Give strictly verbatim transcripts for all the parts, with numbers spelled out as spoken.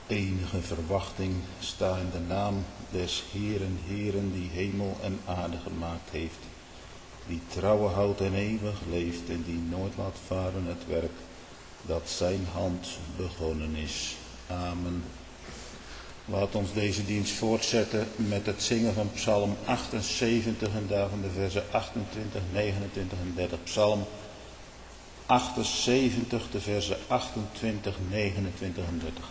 enige verwachting sta in de naam des Heeren, Heeren, die hemel en aarde gemaakt heeft, die trouwen houdt en eeuwig leeft en die nooit laat varen het werk dat zijn hand begonnen is. Amen. Laat ons deze dienst voortzetten met het zingen van Psalm achtenzeventig en daarvan de versen achtentwintig, negenentwintig en dertig. Psalm achtenzeventig, de versen achtentwintig, negenentwintig en dertig.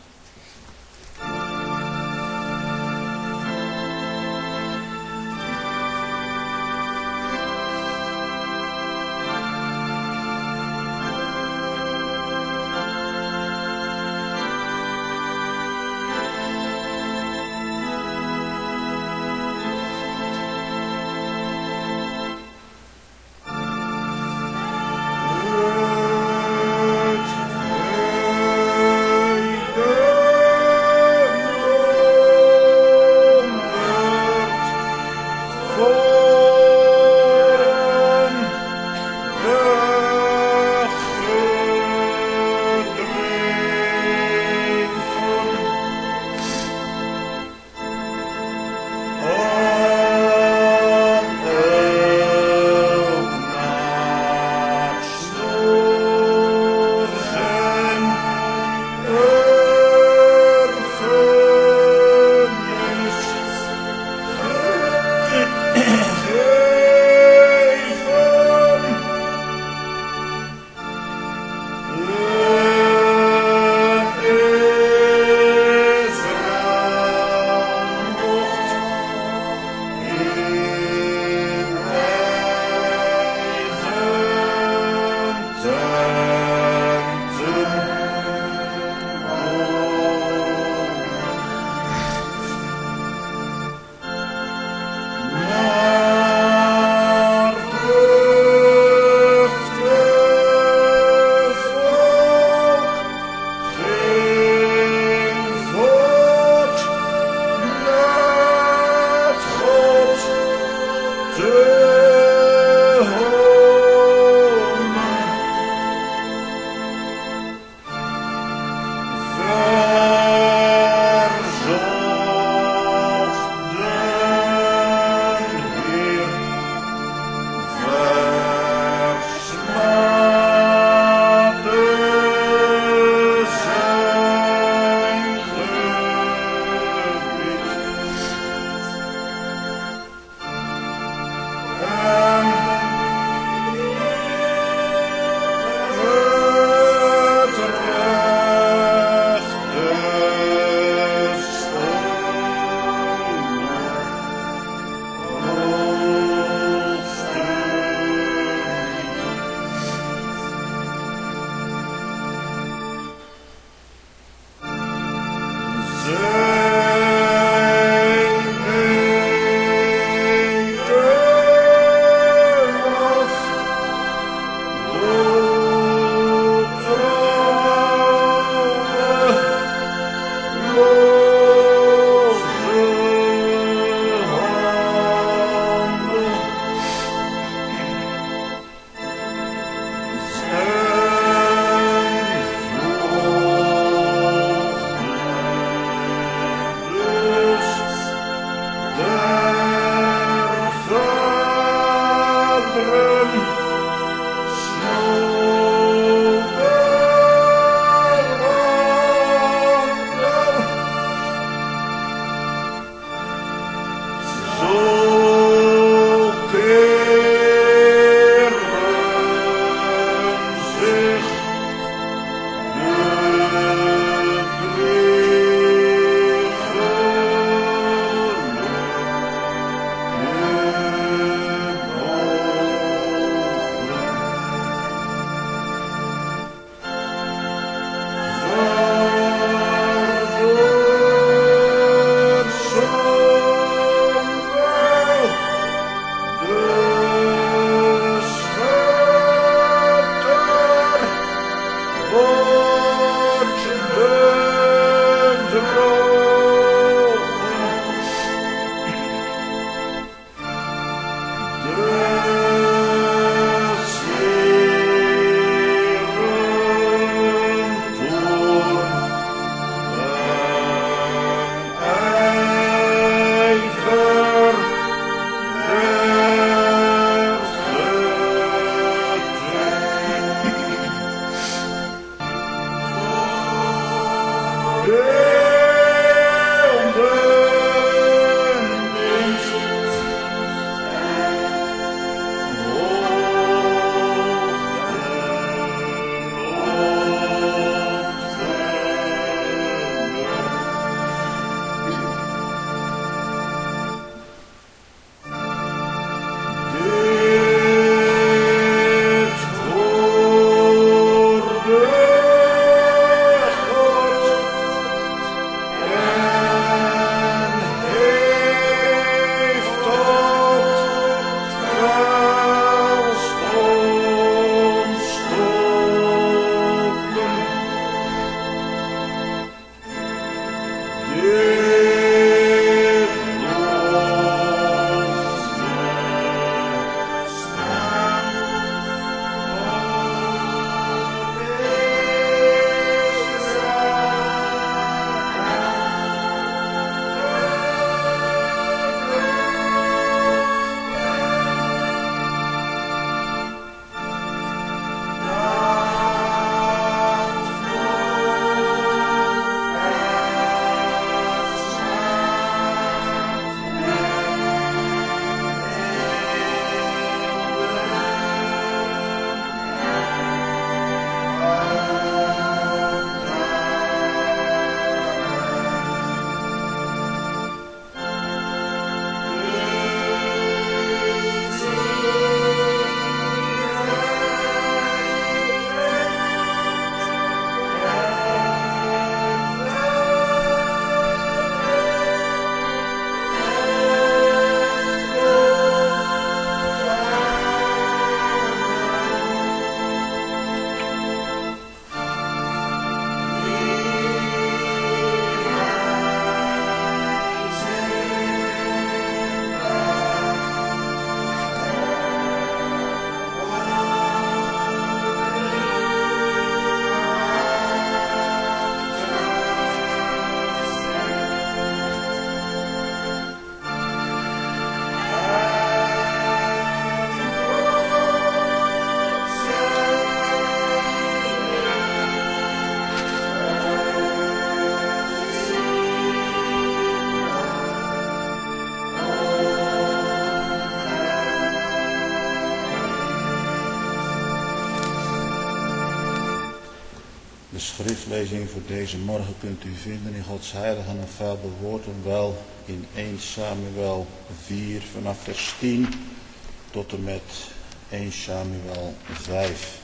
schriftlezing voor deze morgen kunt u vinden in Gods heilige en infalibele woord, en wel in eerste Samuel vier vanaf vers tien tot en met eerste Samuel vijf.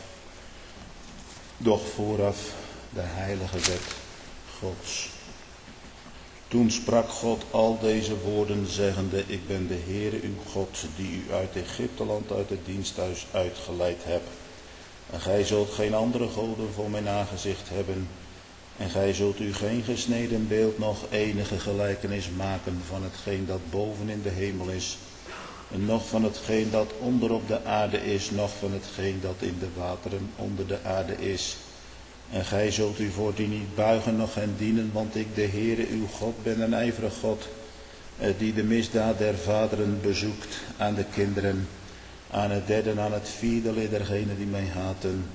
Doch vooraf de heilige wet Gods. Toen sprak God al deze woorden, zeggende: Ik ben de Heere uw God, die u uit Egypteland, uit het diensthuis uitgeleid heb. En gij zult geen andere goden voor mijn aangezicht hebben. En gij zult u geen gesneden beeld, nog enige gelijkenis maken van hetgeen dat boven in de hemel is, en nog van hetgeen dat onder op de aarde is, nog van hetgeen dat in de wateren onder de aarde is. En gij zult u voor die niet buigen, noch hen dienen, want ik, de Heere uw God, ben een ijverig God, die de misdaad der vaderen bezoekt aan de kinderen, aan het derde en aan het vierde lid dergenen die mij haten.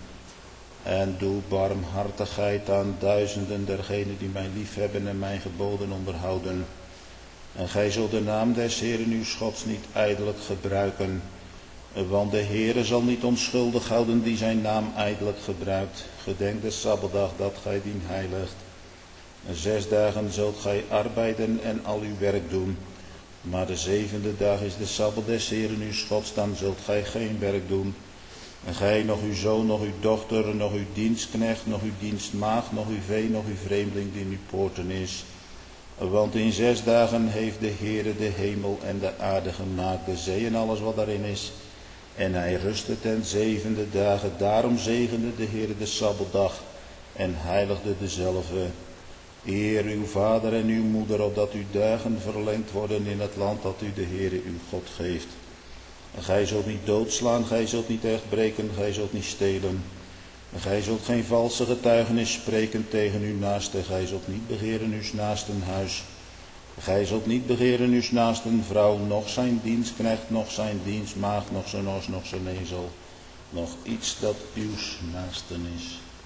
En doe barmhartigheid aan duizenden dergenen die mij liefhebben en mijn geboden onderhouden. En gij zult de naam des Heeren uw Gods niet ijdelijk gebruiken, want de Heere zal niet onschuldig houden die zijn naam ijdelijk gebruikt. Gedenk de Sabbatdag dat gij dien heiligt. En zes dagen zult gij arbeiden en al uw werk doen. Maar de zevende dag is de Sabbat des Heeren uw Gods, dan zult gij geen werk doen. En gij, nog uw zoon, nog uw dochter, nog uw dienstknecht, nog uw dienstmaagd, nog uw vee, nog uw vreemdeling die in uw poorten is. Want in zes dagen heeft de Heere de hemel en de aarde gemaakt, de zee en alles wat daarin is. En hij rustte ten zevende dagen. Daarom zegende de Heere de Sabbatdag en heiligde dezelfde. Eer uw vader en uw moeder, opdat uw dagen verlengd worden in het land dat u de Heere uw God geeft. En gij zult niet doodslaan, gij zult niet echt breken, gij zult niet stelen. En gij zult geen valse getuigenis spreken tegen uw naaste, gij zult niet begeren uw naasten huis. Gij zult niet begeren uw naasten vrouw, noch zijn dienstknecht, noch zijn dienstmaagd, noch zijn os, noch zijn ezel, noch iets dat uw naasten is.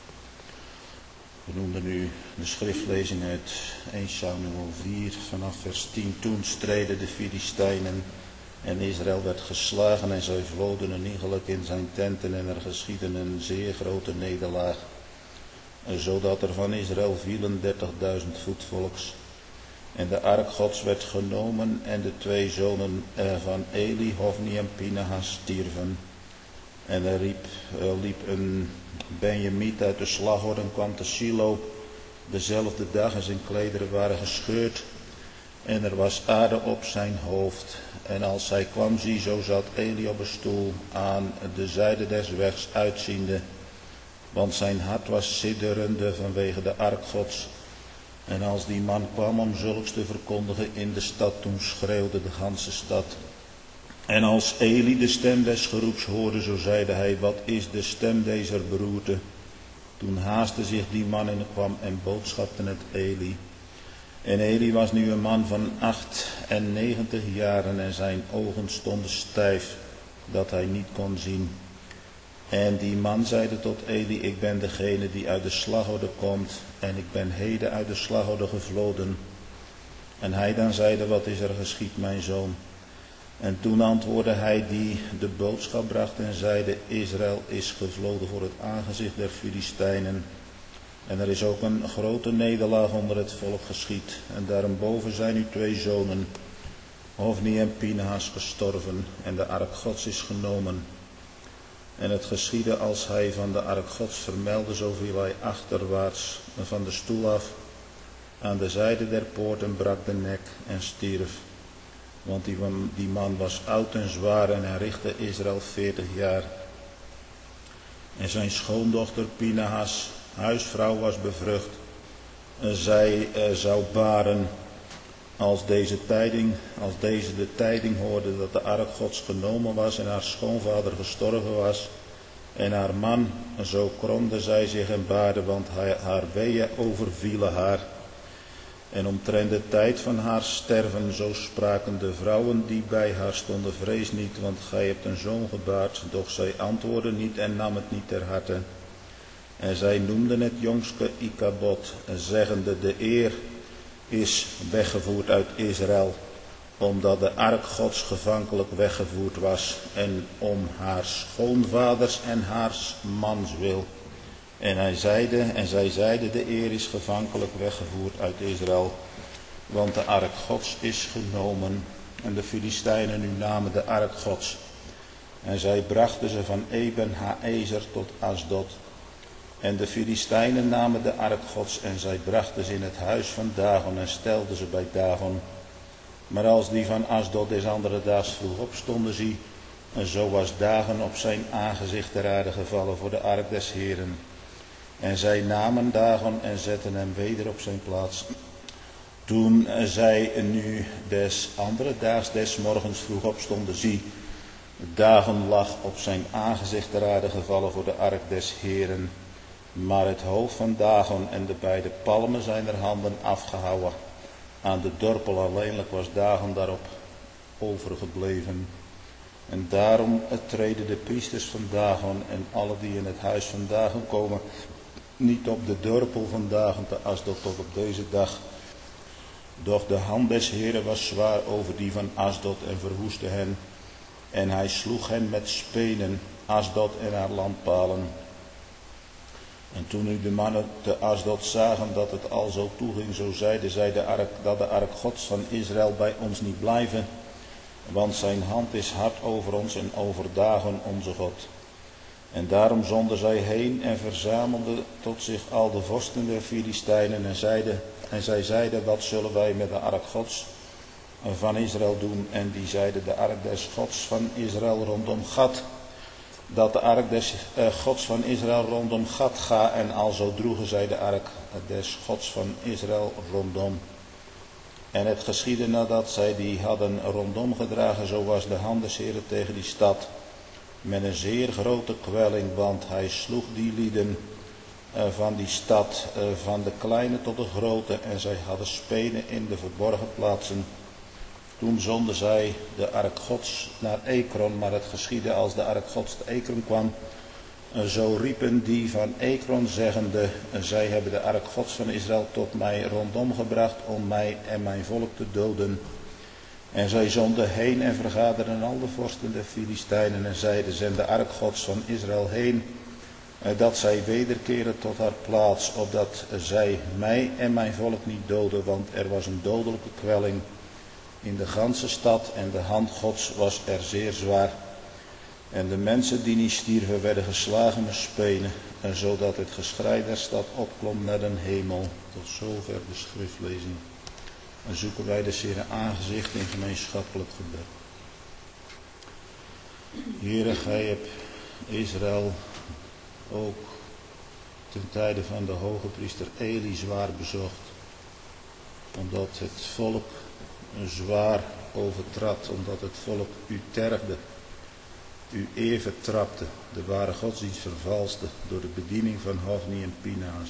We noemden nu de schriftlezing uit eerste Samuel vier vanaf vers tien. Toen streden de Filistijnen en Israël werd geslagen en zij vloden een ongeluk in zijn tenten en er geschiedde een zeer grote nederlaag, zodat er van Israël vielen dertigduizend voetvolks. En de ark Gods werd genomen en de twee zonen van Eli, Hofni en Pinehas stierven. En er riep, er liep een Benjamiet uit de slagorde en kwam te Silo dezelfde dag en zijn klederen waren gescheurd en er was aarde op zijn hoofd. En als hij kwam, zie, zo zat Eli op een stoel aan de zijde des wegs uitziende, want zijn hart was sidderende vanwege de ark Gods. En als die man kwam om zulks te verkondigen in de stad, toen schreeuwde de ganse stad. En als Eli de stem des geroeps hoorde, zo zeide hij: wat is de stem deze beroerte? Toen haastte zich die man en kwam en boodschapte het Eli. En Eli was nu een man van acht en negentig jaren en zijn ogen stonden stijf, dat hij niet kon zien. En die man zeide tot Eli: ik ben degene die uit de slagorde komt, en ik ben heden uit de slagorde gevloden. En hij dan zeide: wat is er geschied, mijn zoon? En toen antwoordde hij die de boodschap bracht en zeide: Israël is gevloden voor het aangezicht der Filistijnen. En er is ook een grote nederlaag onder het volk geschied. En daarboven zijn uw twee zonen, Hofni en Pinehas, gestorven. En de ark Gods is genomen. En het geschiedde als hij van de ark Gods vermeldde, zo viel hij achterwaarts van de stoel af aan de zijde der poort en brak de nek en stierf. Want die, die man was oud en zwaar en hij richtte Israël veertig jaar. En zijn schoondochter Pinehas, huisvrouw, was bevrucht. En zij uh, zou baren. Als deze, tijding, als deze de tijding hoorde dat de ark Gods genomen was en haar schoonvader gestorven was en haar man, zo kromde zij zich en baarde, want hij, haar weeën overvielen haar. En omtrent de tijd van haar sterven, zo spraken de vrouwen die bij haar stonden: vrees niet, want gij hebt een zoon gebaard. Doch zij antwoordde niet en nam het niet ter harte. En zij noemden het jongske Ikabod, zeggende: de eer is weggevoerd uit Israël, omdat de ark Gods gevankelijk weggevoerd was, en om haar schoonvaders en haars mans wil. En hij zeide, en zij zeiden, de eer is gevankelijk weggevoerd uit Israël, want de ark Gods is genomen. En de Filistijnen nu namen de ark Gods. En zij brachten ze van Eben Haezer tot Asdod. En de Filistijnen namen de ark Gods en zij brachten ze in het huis van Dagon en stelden ze bij Dagon. Maar als die van Asdod des andere daags vroeg opstonden, zie, en zo was Dagon op zijn aangezicht ter aarde gevallen voor de ark des Heeren. En zij namen Dagon en zetten hem weder op zijn plaats. Toen zij nu des andere daags des morgens vroeg opstonden, zie, Dagon lag op zijn aangezicht ter aarde gevallen voor de ark des Heeren. Maar het hoofd van Dagon en de beide palmen zijner handen afgehouwen. Aan de dorpel alleenlijk was Dagon daarop overgebleven. En daarom treden de priesters van Dagon en alle die in het huis van Dagon komen, niet op de dorpel van Dagon te Asdod tot op deze dag. Doch de hand des Heeren was zwaar over die van Asdod en verwoestte hen. En hij sloeg hen met spenen, Asdod en haar landpalen. En toen nu de mannen te Asdod zagen dat het al zo toeging, zo zeiden zij de ark, dat de ark Gods van Israël bij ons niet blijven. Want zijn hand is hard over ons en over Dagon onze God. En daarom zonden zij heen en verzamelden tot zich al de vorsten der Filistijnen en, zeiden, en zij zeiden, wat zullen wij met de ark Gods van Israël doen? En die zeiden, de ark des Gods van Israël rondom Gat. Dat de ark des eh, Gods van Israël rondom Gat ga. En alzo droegen zij de ark des Gods van Israël rondom. En het geschiedde nadat zij die hadden rondom gedragen, zo was de hand des Heeren tegen die stad. Met een zeer grote kwelling, want hij sloeg die lieden uh, van die stad, uh, van de kleine tot de grote, en zij hadden spenen in de verborgen plaatsen. Toen zonden zij de ark Gods naar Ekron, maar het geschiedde als de ark Gods te Ekron kwam. Uh, zo riepen die van Ekron zeggende, uh, zij hebben de ark Gods van Israël tot mij rondom gebracht om mij en mijn volk te doden. En zij zonden heen en vergaderden al de vorsten der Filistijnen en zeiden, zend de ark Gods van Israël heen, dat zij wederkeren tot haar plaats, opdat zij mij en mijn volk niet doden, want er was een dodelijke kwelling in de ganse stad en de hand Gods was er zeer zwaar. En de mensen die niet stierven werden geslagen met spenen, en zodat het geschrei der stad opklom naar den hemel. Tot zover de schriftlezing. En zoeken wij de Heere aangezicht in gemeenschappelijk gebed. Heere, gij hebt Israël ook ten tijde van de hoge priester Eli zwaar bezocht. Omdat het volk zwaar overtrad, omdat het volk u tergde, u eer vertrapte, de ware godsdienst vervalste door de bediening van Hofni en Pinaas.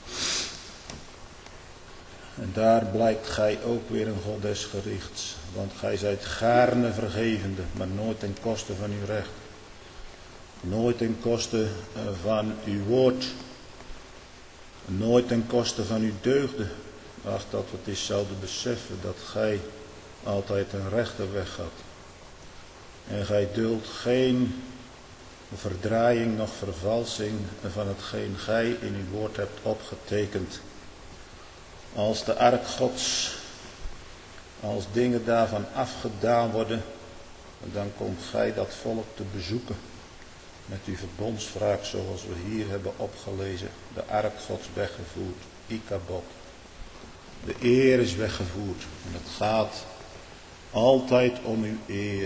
En daar blijkt gij ook weer een God des gerichts, want gij zijt gaarne vergevende, maar nooit ten koste van uw recht. Nooit ten koste van uw woord. Nooit ten koste van uw deugden. Ach, dat we het eens zouden beseffen dat gij altijd een rechte weg gaat. En gij duldt geen verdraaiing noch vervalsing van hetgeen gij in uw woord hebt opgetekend. Als de ark Gods, als dingen daarvan afgedaan worden, dan komt gij dat volk te bezoeken met uw verbondswraak zoals we hier hebben opgelezen. De ark Gods weggevoerd, Ikabod. De eer is weggevoerd en het gaat altijd om uw eer.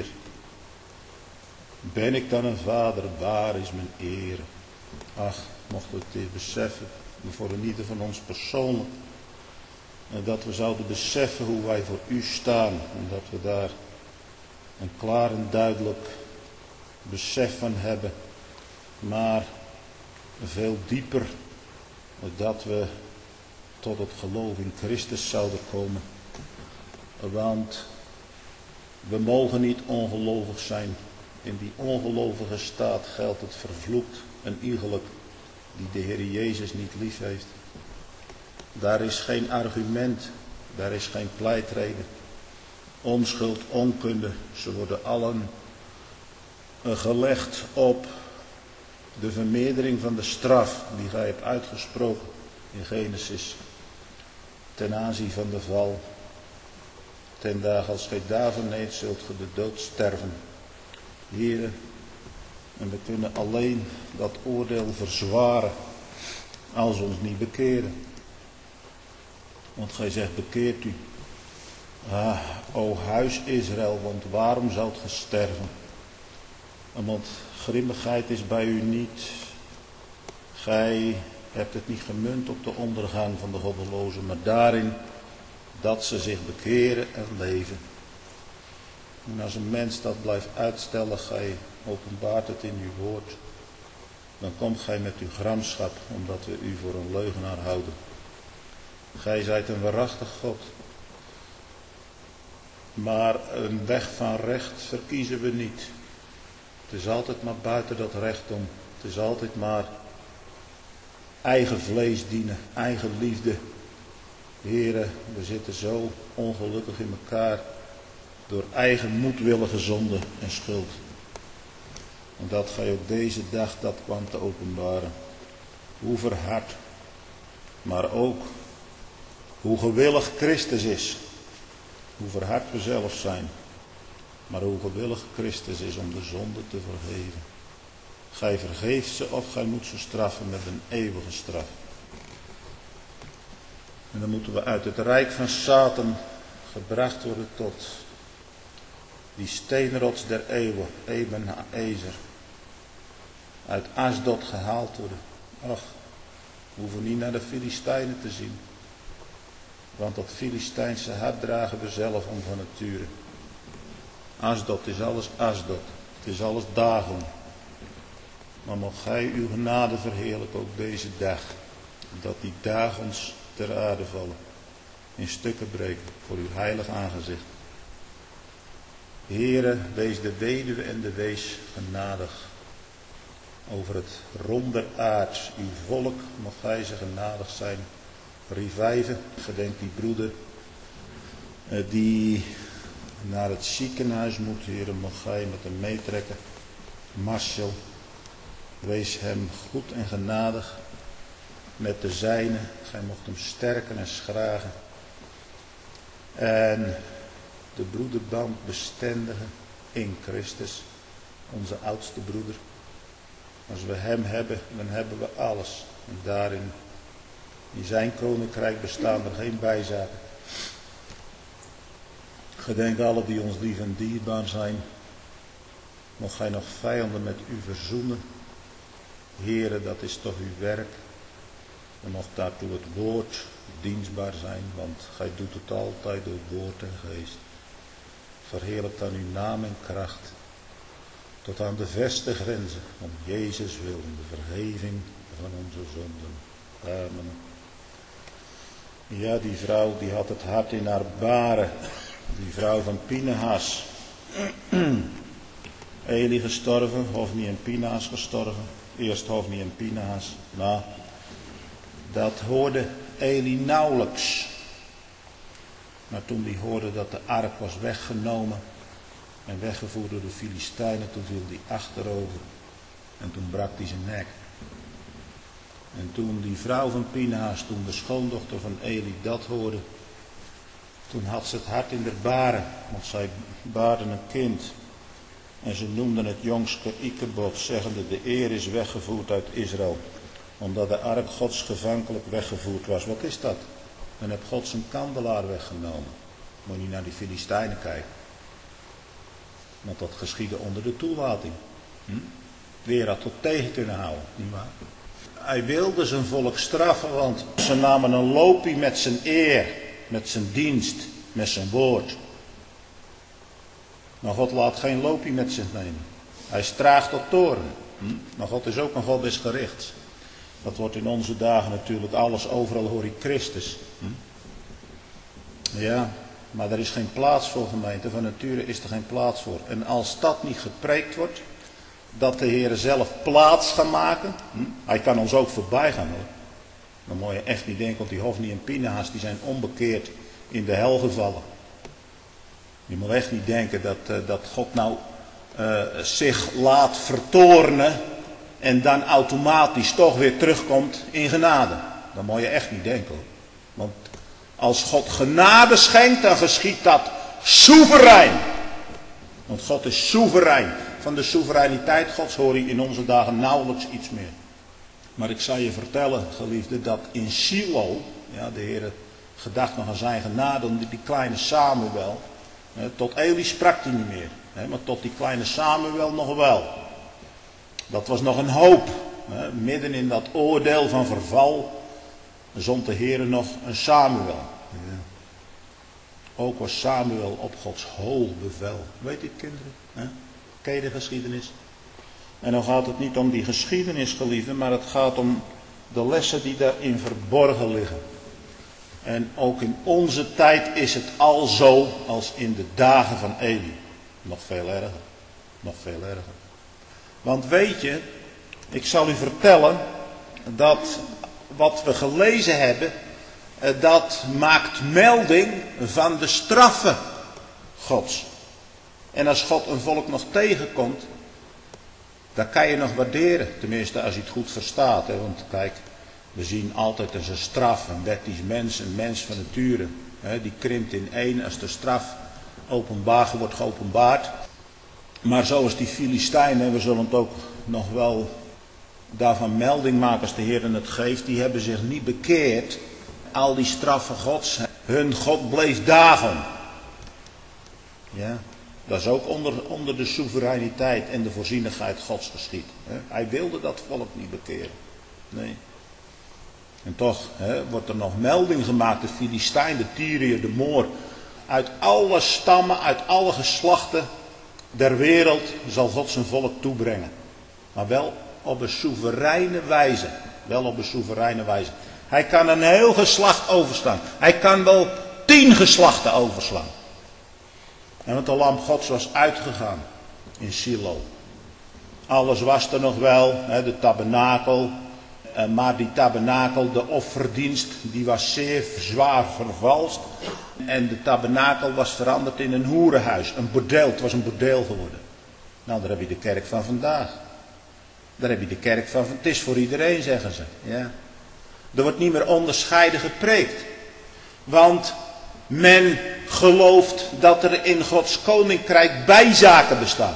Ben ik dan een vader, waar is mijn eer? Ach, mochten we het eens beseffen, voor een ieder van ons persoonlijk. En dat we zouden beseffen hoe wij voor u staan. En dat we daar een klaar en duidelijk besef van hebben. Maar veel dieper dat we tot het geloof in Christus zouden komen. Want we mogen niet ongelovig zijn. In die ongelovige staat geldt het vervloekt een iegelijk die de Heer Jezus niet lief heeft. Daar is geen argument, daar is geen pleitreden. Onschuld, onkunde, ze worden allen gelegd op de vermeerdering van de straf die gij hebt uitgesproken in Genesis ten aanzien van de val. Ten dagen als gij daar verneemt, zult ge de dood sterven. Here, en we kunnen alleen dat oordeel verzwaren als we ons niet bekeren. Want gij zegt, bekeert u. Ah, o huis Israël, want waarom zoudt ge sterven? Want grimmigheid is bij u niet. Gij hebt het niet gemunt op de ondergang van de goddelozen, maar daarin dat ze zich bekeren en leven. En als een mens dat blijft uitstellen, gij openbaart het in uw woord, dan komt gij met uw gramschap, omdat we u voor een leugenaar houden. Gij zijt een waarachtig God. Maar een weg van recht verkiezen we niet. Het is altijd maar buiten dat recht om. Het is altijd maar eigen vlees dienen, eigen liefde. Heren, we zitten zo ongelukkig in elkaar door eigen moedwillige zonde en schuld. En dat gij ook deze dag dat kwam te openbaren. Hoe verhard, maar ook hoe gewillig Christus is. Hoe verhard we zelf zijn, maar hoe gewillig Christus is om de zonde te vergeven. Gij vergeeft ze of gij moet ze straffen met een eeuwige straf. En dan moeten we uit het rijk van Satan gebracht worden tot die steenrots der eeuwen, Eben Haezer. Uit Asdod gehaald worden. Ach, we hoeven niet naar de Filistijnen te zien. Want dat Filistijnse hart dragen we zelf om van nature. Asdod is alles Asdod. Het is alles Dagon. Maar mocht gij uw genade verheerlijken ook deze dag. Dat die Dagons ter aarde vallen. In stukken breken voor uw heilig aangezicht. Heere, wees de weduwe en de wees genadig. Over het rond der aards, uw volk, mag gij ze genadig zijn. Rivijven, gedenk die broeder die naar het ziekenhuis moet, Heere, mag gij met hem meetrekken. Marcel, wees hem goed en genadig met de zijne. Gij mocht hem sterken en schragen. En de broederband bestendigen in Christus, onze oudste broeder. Als we hem hebben, dan hebben we alles. En daarin, in zijn koninkrijk bestaan er geen bijzaken. Gedenk alle die ons lief en dierbaar zijn. Mocht gij nog vijanden met u verzoenen. Heere, dat is toch uw werk. En mocht daartoe het woord dienstbaar zijn, want gij doet het altijd door woord en geest. Verheerlijk dan uw naam en kracht. Tot aan de verste grenzen, om Jezus wil, om de vergeving van onze zonden. Amen. Ja, die vrouw die had het hart in haar baren. Die vrouw van Pinehas. Eli gestorven, Hofni en Pinehas gestorven. Eerst Hofni en Pinehas. Nou, dat hoorde Eli nauwelijks. Maar toen hij hoorde dat de ark was weggenomen en weggevoerd door de Filistijnen, toen viel hij achterover en toen brak hij zijn nek. En toen die vrouw van Pinehas, toen de schoondochter van Eli dat hoorde, toen had ze het hart in de baren, want zij baarden een kind. En ze noemden het jongske Ikebod, zeggende, de eer is weggevoerd uit Israël, omdat de ark Gods gevankelijk weggevoerd was. Wat is dat? Dan heb God zijn kandelaar weggenomen. Moet je niet naar die Filistijnen kijken. Want dat geschiedde onder de toelating. Hm? Weer had tot tegen kunnen houden, nietwaar? Hij wilde zijn volk straffen, want ze namen een loopie met zijn eer, met zijn dienst, met zijn woord. Maar God laat geen loopie met zich nemen. Hij straagt tot toorn. Hm? Maar God is ook een God des gerichts. Dat wordt in onze dagen natuurlijk alles, overal hoor ik Christus. Hm? Ja, maar er is geen plaats voor, gemeente. Van nature is er geen plaats voor. En als dat niet gepreekt wordt, dat de Heer zelf plaats gaat maken. Hm? Hij kan ons ook voorbij gaan, hoor. Dan moet je echt niet denken, want die Hofni en Pinehas die zijn onbekeerd in de hel gevallen. Je moet echt niet denken dat, uh, dat God nou uh, zich laat vertoornen en dan automatisch toch weer terugkomt in genade. Dat moet je echt niet denken hoor. Want als God genade schenkt, dan geschiedt dat soeverein. Want God is soeverein. Van de soevereiniteit Gods hoor je in onze dagen nauwelijks iets meer. Maar ik zal je vertellen, geliefde, dat in Silo, ja, de Heer gedacht nog aan zijn genade, die, die kleine Samuel, hè, tot Eli sprak hij niet meer. Hè, maar tot die kleine Samuel nog wel. Dat was nog een hoop. Hè, midden in dat oordeel van verval zond de Heer nog een Samuel. Ja. Ook was Samuel op Gods hoog bevel. Weet je het, kinderen? Hè? Ken je de geschiedenis? En dan gaat het niet om die geschiedenis, geliefde, maar het gaat om de lessen die daarin verborgen liggen. En ook in onze tijd is het al zo als in de dagen van Eli. Nog veel erger. Nog veel erger. Want weet je, ik zal u vertellen dat wat we gelezen hebben, dat maakt melding van de straffen Gods. En als God een volk nog tegenkomt, dan kan je nog waarderen. Tenminste, als je het goed verstaat. Hè? Want kijk, we zien altijd als een straf, een wettisch mens, een mens van nature. Hè? Die krimpt in één als de straf openbaar wordt geopenbaard. Maar zoals die Filistijnen, we zullen het ook nog wel daarvan melding maken als de Heer het geeft. Die hebben zich niet bekeerd. Al die straffen Gods, hun God bleef dagen. Ja. Dat is ook onder, onder de soevereiniteit en de voorzienigheid Gods geschied. Hij wilde dat volk niet bekeren. Nee. En toch hè, wordt er nog melding gemaakt. De Filistijn, de Tyriër, de Moor. Uit alle stammen, uit alle geslachten der wereld zal God zijn volk toebrengen. Maar wel op een soevereine wijze. Wel op een soevereine wijze. Hij kan een heel geslacht overslaan. Hij kan wel tien geslachten overslaan. En want de lam Gods was uitgegaan in Silo. Alles was er nog wel, hè, de tabernakel. Maar die tabernakel, de offerdienst, die was zeer zwaar vervalst. En de tabernakel was veranderd in een hoerenhuis, een bordeel. Het was een bordeel geworden. Nou, daar heb je de kerk van vandaag. Daar heb je de kerk van, het is voor iedereen, zeggen ze. Ja. Er wordt niet meer onderscheiden gepreekt. Want men gelooft dat er in Gods koninkrijk bijzaken bestaan.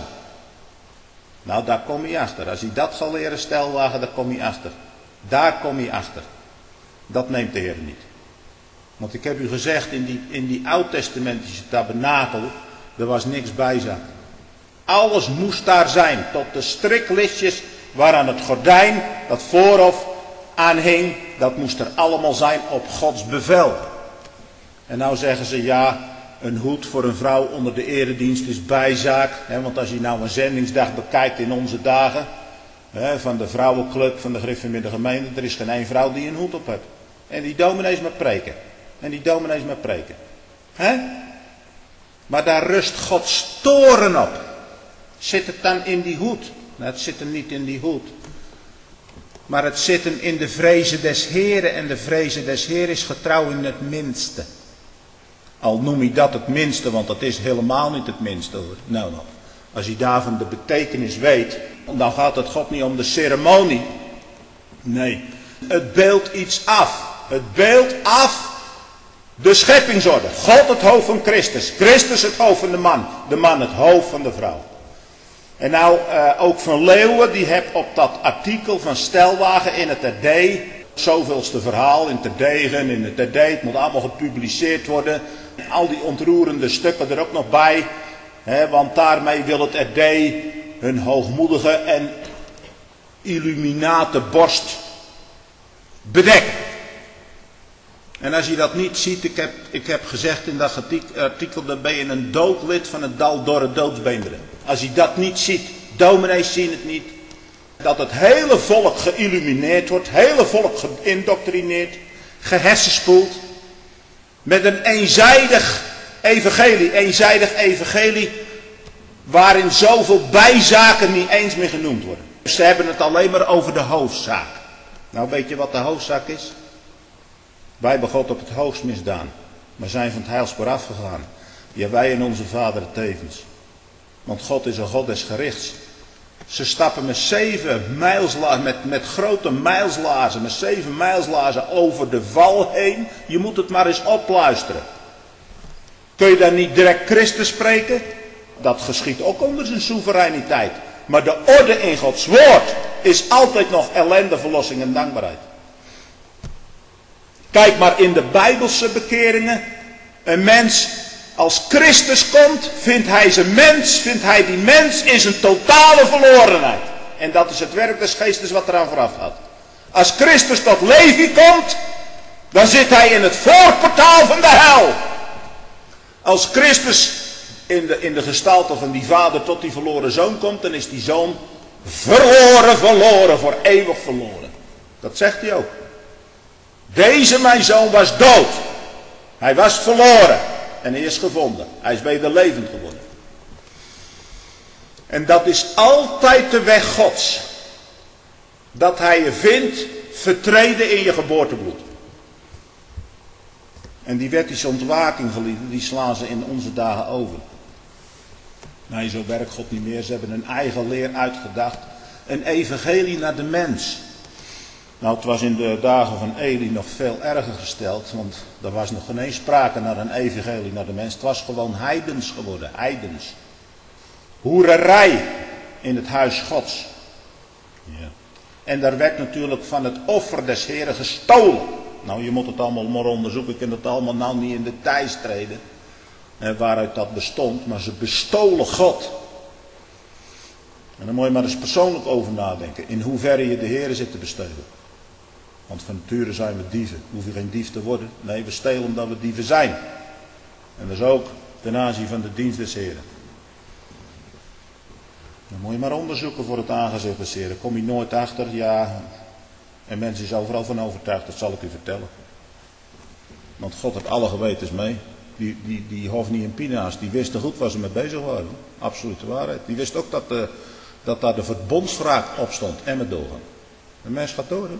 Nou, daar kom je achter. Als je dat gaat leren stelwagen, daar kom je achter. Daar kom je achter. Dat neemt de Heer niet. Want ik heb u gezegd, in die, in die oud-testamentische tabernakel, er was niks bijzaak. Alles moest daar zijn, tot de striklistjes waaraan het gordijn, dat voorhof aanhing, dat moest er allemaal zijn op Gods bevel. En nou zeggen ze, ja, een hoed voor een vrouw onder de eredienst is bijzaak. Hè, want als je nou een zendingsdag bekijkt in onze dagen, hè, van de vrouwenclub, van de gereformeerde gemeente, er is geen één vrouw die een hoed op heeft. En die dominees maar preken. En die dominees maar preken. Hè? Maar daar rust Gods toren op. Zit het dan in die hoed? Nou, het zit hem niet in die hoed. Maar het zit hem in de vrezen des Heren. En de vrezen des Heren is getrouw in het minste. Al noem je dat het minste, want dat is helemaal niet het minste hoor. Nou, nou. Als je daarvan de betekenis weet, dan gaat het God niet om de ceremonie. Nee. Het beeldt iets af. Het beeldt af de scheppingsorde. God het hoofd van Christus. Christus het hoofd van de man. De man het hoofd van de vrouw. En nou uh, ook Van Leeuwen, die heeft op dat artikel van Stelwagen in het R D, zoveelste verhaal in Terdegen, in het R D, het moet allemaal gepubliceerd worden. Al die ontroerende stukken er ook nog bij. Hè, want daarmee wil het R D hun hoogmoedige en illuminate borst bedekken. En als je dat niet ziet, ik heb, ik heb gezegd in dat artikel, dan ben je een doodlid van het dal dorre doodsbeenderen. Als je dat niet ziet, dominees zien het niet, dat het hele volk geïllumineerd wordt, het hele volk geïndoctrineerd, gehersenspoeld, met een eenzijdig evangelie, eenzijdig evangelie, waarin zoveel bijzaken niet eens meer genoemd worden. Ze hebben het alleen maar over de hoofdzaak. Nou, weet je wat de hoofdzaak is? Wij hebben God op het hoogst misdaan, maar zijn van het heilspoor afgegaan. Ja, wij en onze vader tevens. Want God is een God des gerichts. Ze stappen met zeven mijlslaarzen, met, met grote mijlslaarzen, met zeven mijlslaarzen over de val heen. Je moet het maar eens opluisteren. Kun je daar niet direct Christus spreken? Dat geschiet ook onder zijn soevereiniteit. Maar de orde in Gods woord is altijd nog ellende, verlossing en dankbaarheid. Kijk maar in de Bijbelse bekeringen. Een mens, als Christus komt, vindt hij zijn mens, vindt hij die mens in zijn totale verlorenheid. En dat is het werk des geestes wat eraan vooraf gaat. Als Christus tot Levi komt, dan zit hij in het voorportaal van de hel. Als Christus in de, in de gestalte van die vader tot die verloren zoon komt, dan is die zoon verloren, verloren, voor eeuwig verloren. Dat zegt hij ook. Deze mijn zoon was dood. Hij was verloren. En hij is gevonden. Hij is weder levend geworden. En dat is altijd de weg Gods. Dat hij je vindt vertreden in je geboortebloed. En die wettische ontwaking, geliefden, die slaan ze in onze dagen over. Nee, zo werkt God niet meer. Ze hebben een eigen leer uitgedacht. Een evangelie naar de mens. Nou, het was in de dagen van Eli nog veel erger gesteld. Want er was nog geen eens sprake naar een evangelie naar de mens. Het was gewoon heidens geworden. Heidens. Hoererij in het huis Gods. Ja. En daar werd natuurlijk van het offer des Heren gestolen. Nou, je moet het allemaal maar onderzoeken. Ik kan het allemaal nou niet in details treden. En waaruit dat bestond. Maar ze bestolen God. En dan moet je maar eens persoonlijk over nadenken. In hoeverre je de Heere zit te bestelen. Want van nature zijn we dieven. We hoeven geen dief te worden. Nee, we stelen omdat we dieven zijn. En dat is ook ten aanzien van de dienst des Heren. Dan moet je maar onderzoeken voor het aangezicht des Heren. Kom je nooit achter. Ja, en mensen is overal van overtuigd. Dat zal ik u vertellen. Want God heeft alle gewetens mee. Die, die, die Hofni en Pinaas, die wisten goed waar ze mee bezig waren. Absolute waarheid. Die wist ook dat, de, dat daar de verbondswraak op stond. En met doorgaan. De mens gaat door. Hè?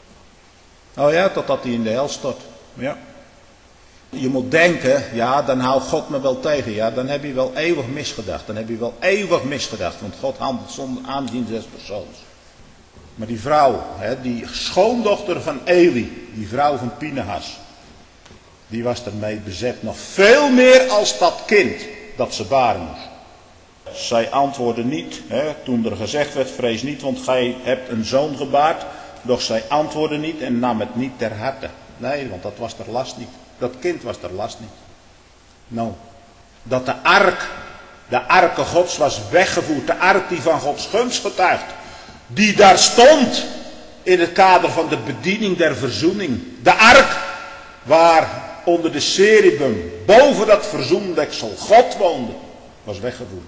Oh ja, totdat hij in de hel stort. Ja. Je moet denken, ja, dan houdt God me wel tegen. Ja, dan heb je wel eeuwig misgedacht. Dan heb je wel eeuwig misgedacht. Want God handelt zonder aanzien des persoons. Maar die vrouw, hè, die schoondochter van Eli, die vrouw van Pinehas, die was ermee bezet nog veel meer als dat kind dat ze baren moest. Zij antwoordde niet, hè, toen er gezegd werd, vrees niet, want gij hebt een zoon gebaard. Doch zij antwoordde niet en nam het niet ter harte. Nee, want dat was er last niet. Dat kind was er last niet. Nou, dat de ark, de arke Gods was weggevoerd. De ark die van Gods gunst getuigt. Die daar stond in het kader van de bediening der verzoening. De ark waar onder de cherubim, boven dat verzoendeksel, God woonde, was weggevoerd.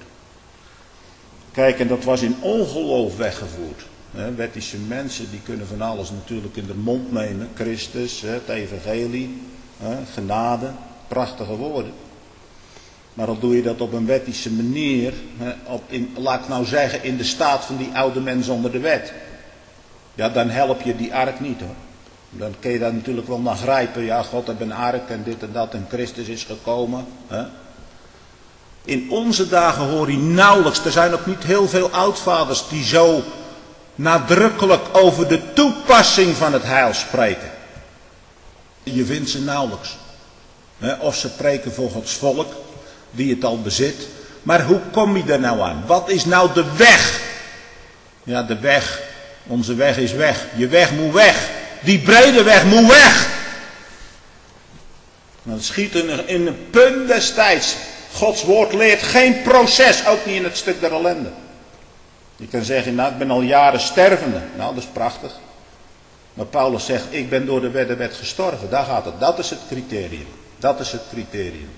Kijk, en dat was in ongeloof weggevoerd. He, wettische mensen die kunnen van alles natuurlijk in de mond nemen. Christus, he, het evangelie, he, genade, prachtige woorden. Maar dan doe je dat op een wettische manier. He, op in, laat ik nou zeggen in de staat van die oude mens onder de wet. Ja, dan help je die ark niet hoor. Dan kun je daar natuurlijk wel naar grijpen. Ja, God heeft een ark en dit en dat en Christus is gekomen. He. In onze dagen hoor je nauwelijks. Er zijn ook niet heel veel oudvaders die zo nadrukkelijk over de toepassing van het heil spreken. Je vindt ze nauwelijks. Of ze preken voor Gods volk, die het al bezit. Maar hoe kom je er nou aan? Wat is nou de weg? Ja, de weg. Onze weg is weg. Je weg moet weg. Die brede weg moet weg. Dat schiet in, in een punt des tijds. Gods woord leert geen proces, ook niet in het stuk der ellende. Je kan zeggen, nou ik ben al jaren stervende. Nou dat is prachtig. Maar Paulus zegt, ik ben door de wet, de wet gestorven. Daar gaat het. Dat is het criterium. Dat is het criterium.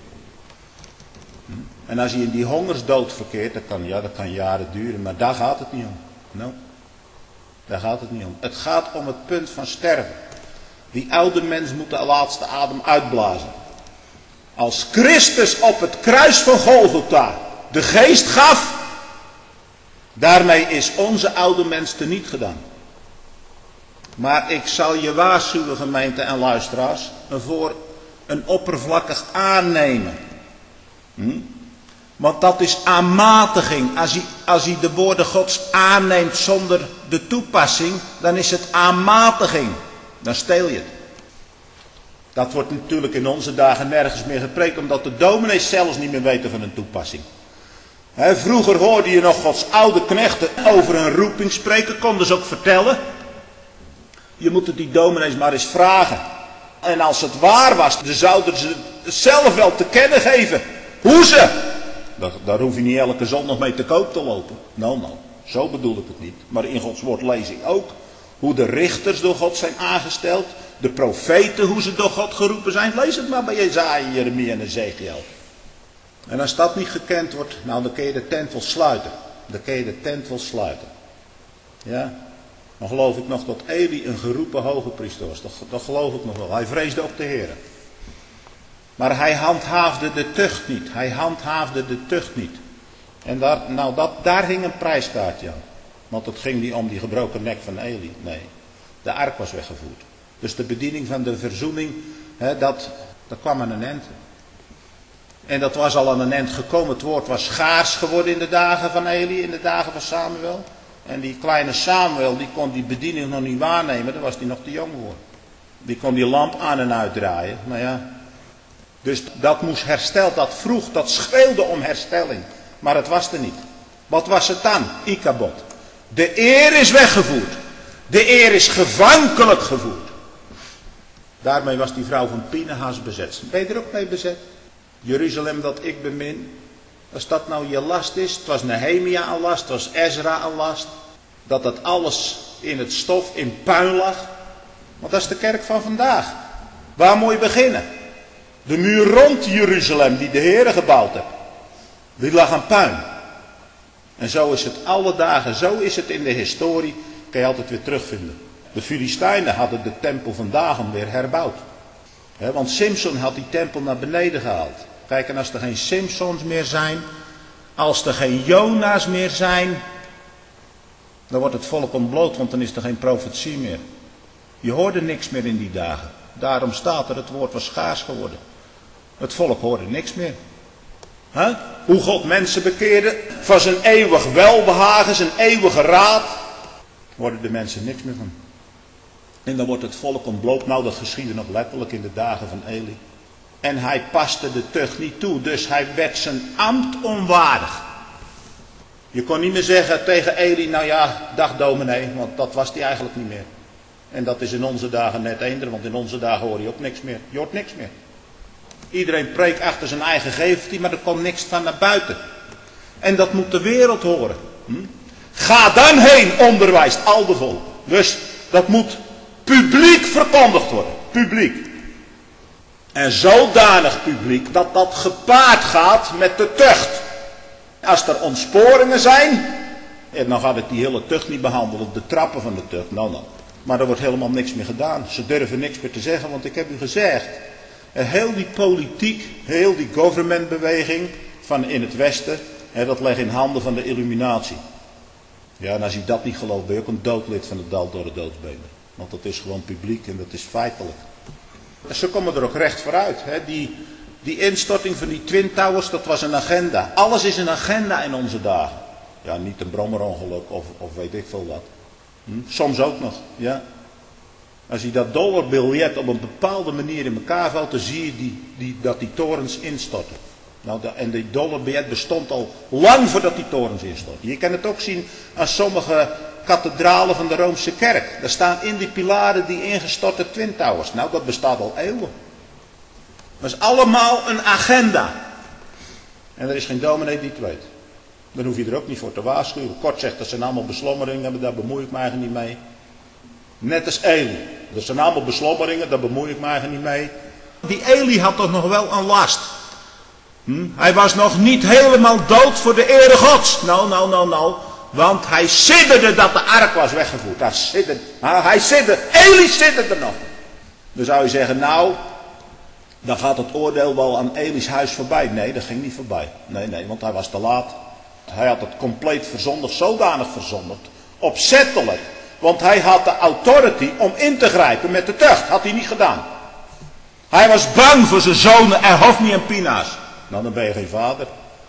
En als je in die hongersdood verkeert, dat kan, ja, dat kan jaren duren. Maar daar gaat het niet om. Nou, daar gaat het niet om. Het gaat om het punt van sterven. Die oude mens moet de laatste adem uitblazen. Als Christus op het kruis van Golgotha de geest gaf, daarmee is onze oude mens teniet gedaan. Maar ik zal je waarschuwen, gemeente en luisteraars, voor een oppervlakkig aannemen. Hm? Want dat is aanmatiging. Als hij, als hij de woorden Gods aanneemt zonder de toepassing, dan is het aanmatiging. Dan steel je het. Dat wordt natuurlijk in onze dagen nergens meer gepreekt, omdat de dominees zelfs niet meer weten van een toepassing. He, vroeger hoorde je nog Gods oude knechten over een roeping spreken, konden ze ook vertellen. Je moet het die dominees maar eens vragen. En als het waar was, dan zouden ze het zelf wel te kennen geven. Hoe ze? Daar, daar hoef je niet elke zondag mee te koop te lopen. Nou, nou, zo bedoel ik het niet. Maar in Gods woord lees ik ook hoe de richters door God zijn aangesteld. De profeten, hoe ze door God geroepen zijn. Lees het maar bij Jesaja, Jeremia en Ezekiel. En als dat niet gekend wordt, nou dan kun je de tent wel sluiten. Dan kun je de tent wel sluiten. Ja. Dan geloof ik nog dat Eli een geroepen hoge priester was. Dat, dat geloof ik nog wel. Hij vreesde ook de Heer. Maar hij handhaafde de tucht niet. Hij handhaafde de tucht niet. En daar, nou dat, daar hing een prijskaartje aan. Want het ging niet om die gebroken nek van Eli. Nee, de ark was weggevoerd. Dus de bediening van de verzoening, hè, dat, dat kwam aan een eind. En dat was al aan een eind gekomen. Het woord was schaars geworden in de dagen van Eli, in de dagen van Samuel. En die kleine Samuel, die kon die bediening nog niet waarnemen. Daar was hij nog te jong voor. Die kon die lamp aan en uitdraaien. Maar ja, dus dat moest hersteld. Dat vroeg, dat schreeuwde om herstelling. Maar het was er niet. Wat was het dan? Ikabod. De eer is weggevoerd. De eer is gevankelijk gevoerd. Daarmee was die vrouw van Pinehas bezet. Ben je er ook mee bezet? Jeruzalem dat ik bemin. Als dat nou je last is. Het was Nehemia een last. Het was Ezra een last. Dat dat alles in het stof, in puin lag. Want dat is de kerk van vandaag. Waar moet je beginnen? De muur rond Jeruzalem die de Heere gebouwd heeft. Die lag aan puin. En zo is het alle dagen. Zo is het in de historie. Kan je altijd weer terugvinden. De Filistijnen hadden de tempel van Dagon weer herbouwd. He, want Simson had die tempel naar beneden gehaald. Kijk, en als er geen Simsons meer zijn. Als er geen Jona's meer zijn. Dan wordt het volk ontbloot, want dan is er geen profetie meer. Je hoorde niks meer in die dagen. Daarom staat er, het woord was schaars geworden. Het volk hoorde niks meer. Huh? Hoe God mensen bekeerde. Van zijn eeuwig welbehagen, zijn eeuwige raad. Worden de mensen niks meer van. En dan wordt het volk ontbloot. Nou, dat geschiedde nog letterlijk in de dagen van Eli. En hij paste de tucht niet toe. Dus hij werd zijn ambt onwaardig. Je kon niet meer zeggen tegen Eli, nou ja, dag dominee. Want dat was hij eigenlijk niet meer. En dat is in onze dagen net eender. Want in onze dagen hoor je ook niks meer. Je hoort niks meer. Iedereen preekt achter zijn eigen geeftie, maar er komt niks van naar buiten. En dat moet de wereld horen. Hm? Ga dan heen, onderwijst al de volk. Dus dat moet publiek verkondigd worden. Publiek. En zodanig publiek dat dat gepaard gaat met de tucht. Als er ontsporingen zijn, en dan gaat het die hele tucht niet behandelen, de trappen van de tucht. Nou, nou. Maar er wordt helemaal niks meer gedaan. Ze durven niks meer te zeggen, want ik heb u gezegd. En heel die politiek, heel die governmentbeweging van in het Westen, hè, dat ligt in handen van de Illuminatie. Ja, en als je dat niet gelooft, ben je ook een doodlid van het dal door de doodsbenen. Want dat is gewoon publiek en dat is feitelijk. En ze komen er ook recht vooruit. Hè. Die, die instorting van die Twin Towers, dat was een agenda. Alles is een agenda in onze dagen. Ja, niet een brommerongeluk of, of weet ik veel wat. Hm? Soms ook nog, ja. Als je dat dollarbiljet op een bepaalde manier in elkaar valt, dan zie je die, die, dat die torens instorten. Nou, en die dollarbiljet bestond al lang voordat die torens instorten. Je kan het ook zien aan sommige kathedralen van de Roomse kerk. Daar staan in die pilaren die ingestorte Twin Towers. Nou, dat bestaat al eeuwen. Dat is allemaal een agenda. En er is geen dominee die het weet. Dan hoef je er ook niet voor te waarschuwen. Kort zegt, dat zijn allemaal beslommeringen, daar bemoei ik me eigenlijk niet mee. Net als Eli. Dat zijn allemaal beslommeringen, daar bemoei ik me eigenlijk niet mee. Die Eli had toch nog wel een last. Hm? Hij was nog niet helemaal dood voor de ere Gods. Nou, nou, nou, nou. Want hij sidderde dat de ark was weggevoerd. Hij sidderde. Hij sidderde. Eli sidderde nog. Dan zou je zeggen, nou, dan gaat het oordeel wel aan Eli's huis voorbij. Nee, dat ging niet voorbij. Nee, nee, want hij was te laat. Hij had het compleet verzondigd, zodanig verzondigd. Opzettelijk. Want hij had de authority om in te grijpen met de tucht. Had hij niet gedaan. Hij was bang voor zijn zonen en Hofni en Pina's. Nou, dan ben je geen vader.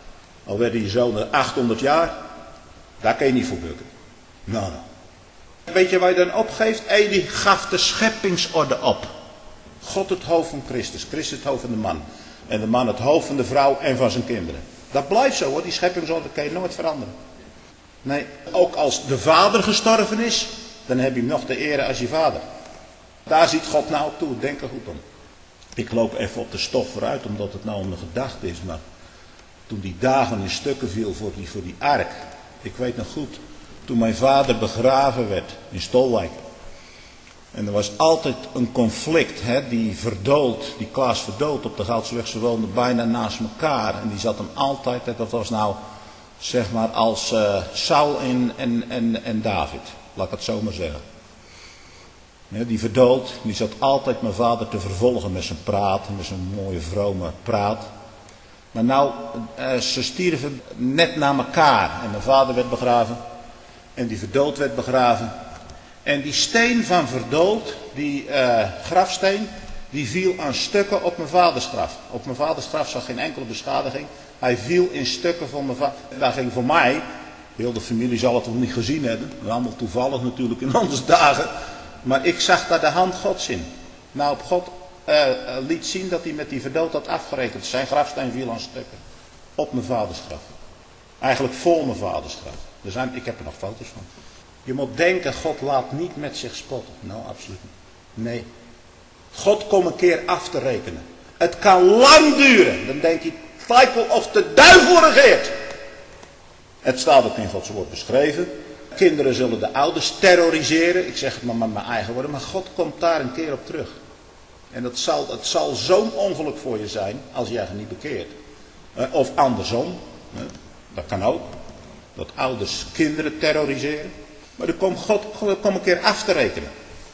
Al werden je zonen achthonderd jaar, daar kan je niet voor bukken. Nou, nou. Weet je waar je dan opgeeft? Eli gaf de scheppingsorde op. God het hoofd van Christus, Christus het hoofd van de man. En de man het hoofd van de vrouw en van zijn kinderen. Dat blijft zo hoor, die scheppingsorde kan je nooit veranderen. Nee, ook als de vader gestorven is, dan heb je hem nog te eren als je vader. Daar ziet God nou op toe, denk er goed om. Ik loop even op de stof vooruit, omdat het nou een gedachte is. Maar toen die dagen in stukken viel voor die, voor die ark. Ik weet nog goed, toen mijn vader begraven werd in Stolwijk. En er was altijd een conflict, hè, die Verdold, die Klaas Verdold op de Goudseweg, ze woonden bijna naast elkaar. En die zat hem altijd, dat was nou zeg maar als uh, Saul en, en, en, en David, laat ik het zo maar zeggen. Ja, die Verdold, die zat altijd mijn vader te vervolgen met zijn praat, met zijn mooie vrome praat. Maar nou, uh, ze stierven net na elkaar en mijn vader werd begraven en die Verdold werd begraven. En die steen van Verdold, die uh, grafsteen, die viel aan stukken op mijn vaders graf. Op mijn vaders graf zag geen enkele beschadiging. Hij viel in stukken van mijn vader. Daar ging voor mij, heel de familie zal het nog niet gezien hebben. Allemaal toevallig natuurlijk in onze dagen. Maar ik zag daar de hand Gods in. Nou, op God uh, liet zien dat hij met die Verdold had afgerekend. Zijn grafsteen viel aan stukken. Op mijn vaders graf. Eigenlijk voor mijn vaders graf. Er zijn, ik heb er nog foto's van. Je moet denken, God laat niet met zich spotten. Nou, absoluut niet. Nee. God komt een keer af te rekenen. Het kan lang duren. Dan denk je, het lijkt wel of de duivel regeert. Het staat ook in Gods woord beschreven. Kinderen zullen de ouders terroriseren. Ik zeg het maar met mijn eigen woorden. Maar God komt daar een keer op terug. En het zal, het zal zo'n ongeluk voor je zijn als jij je niet bekeert. Of andersom. Dat kan ook. Dat ouders kinderen terroriseren. Maar er komt God, God komt een keer af te rekenen.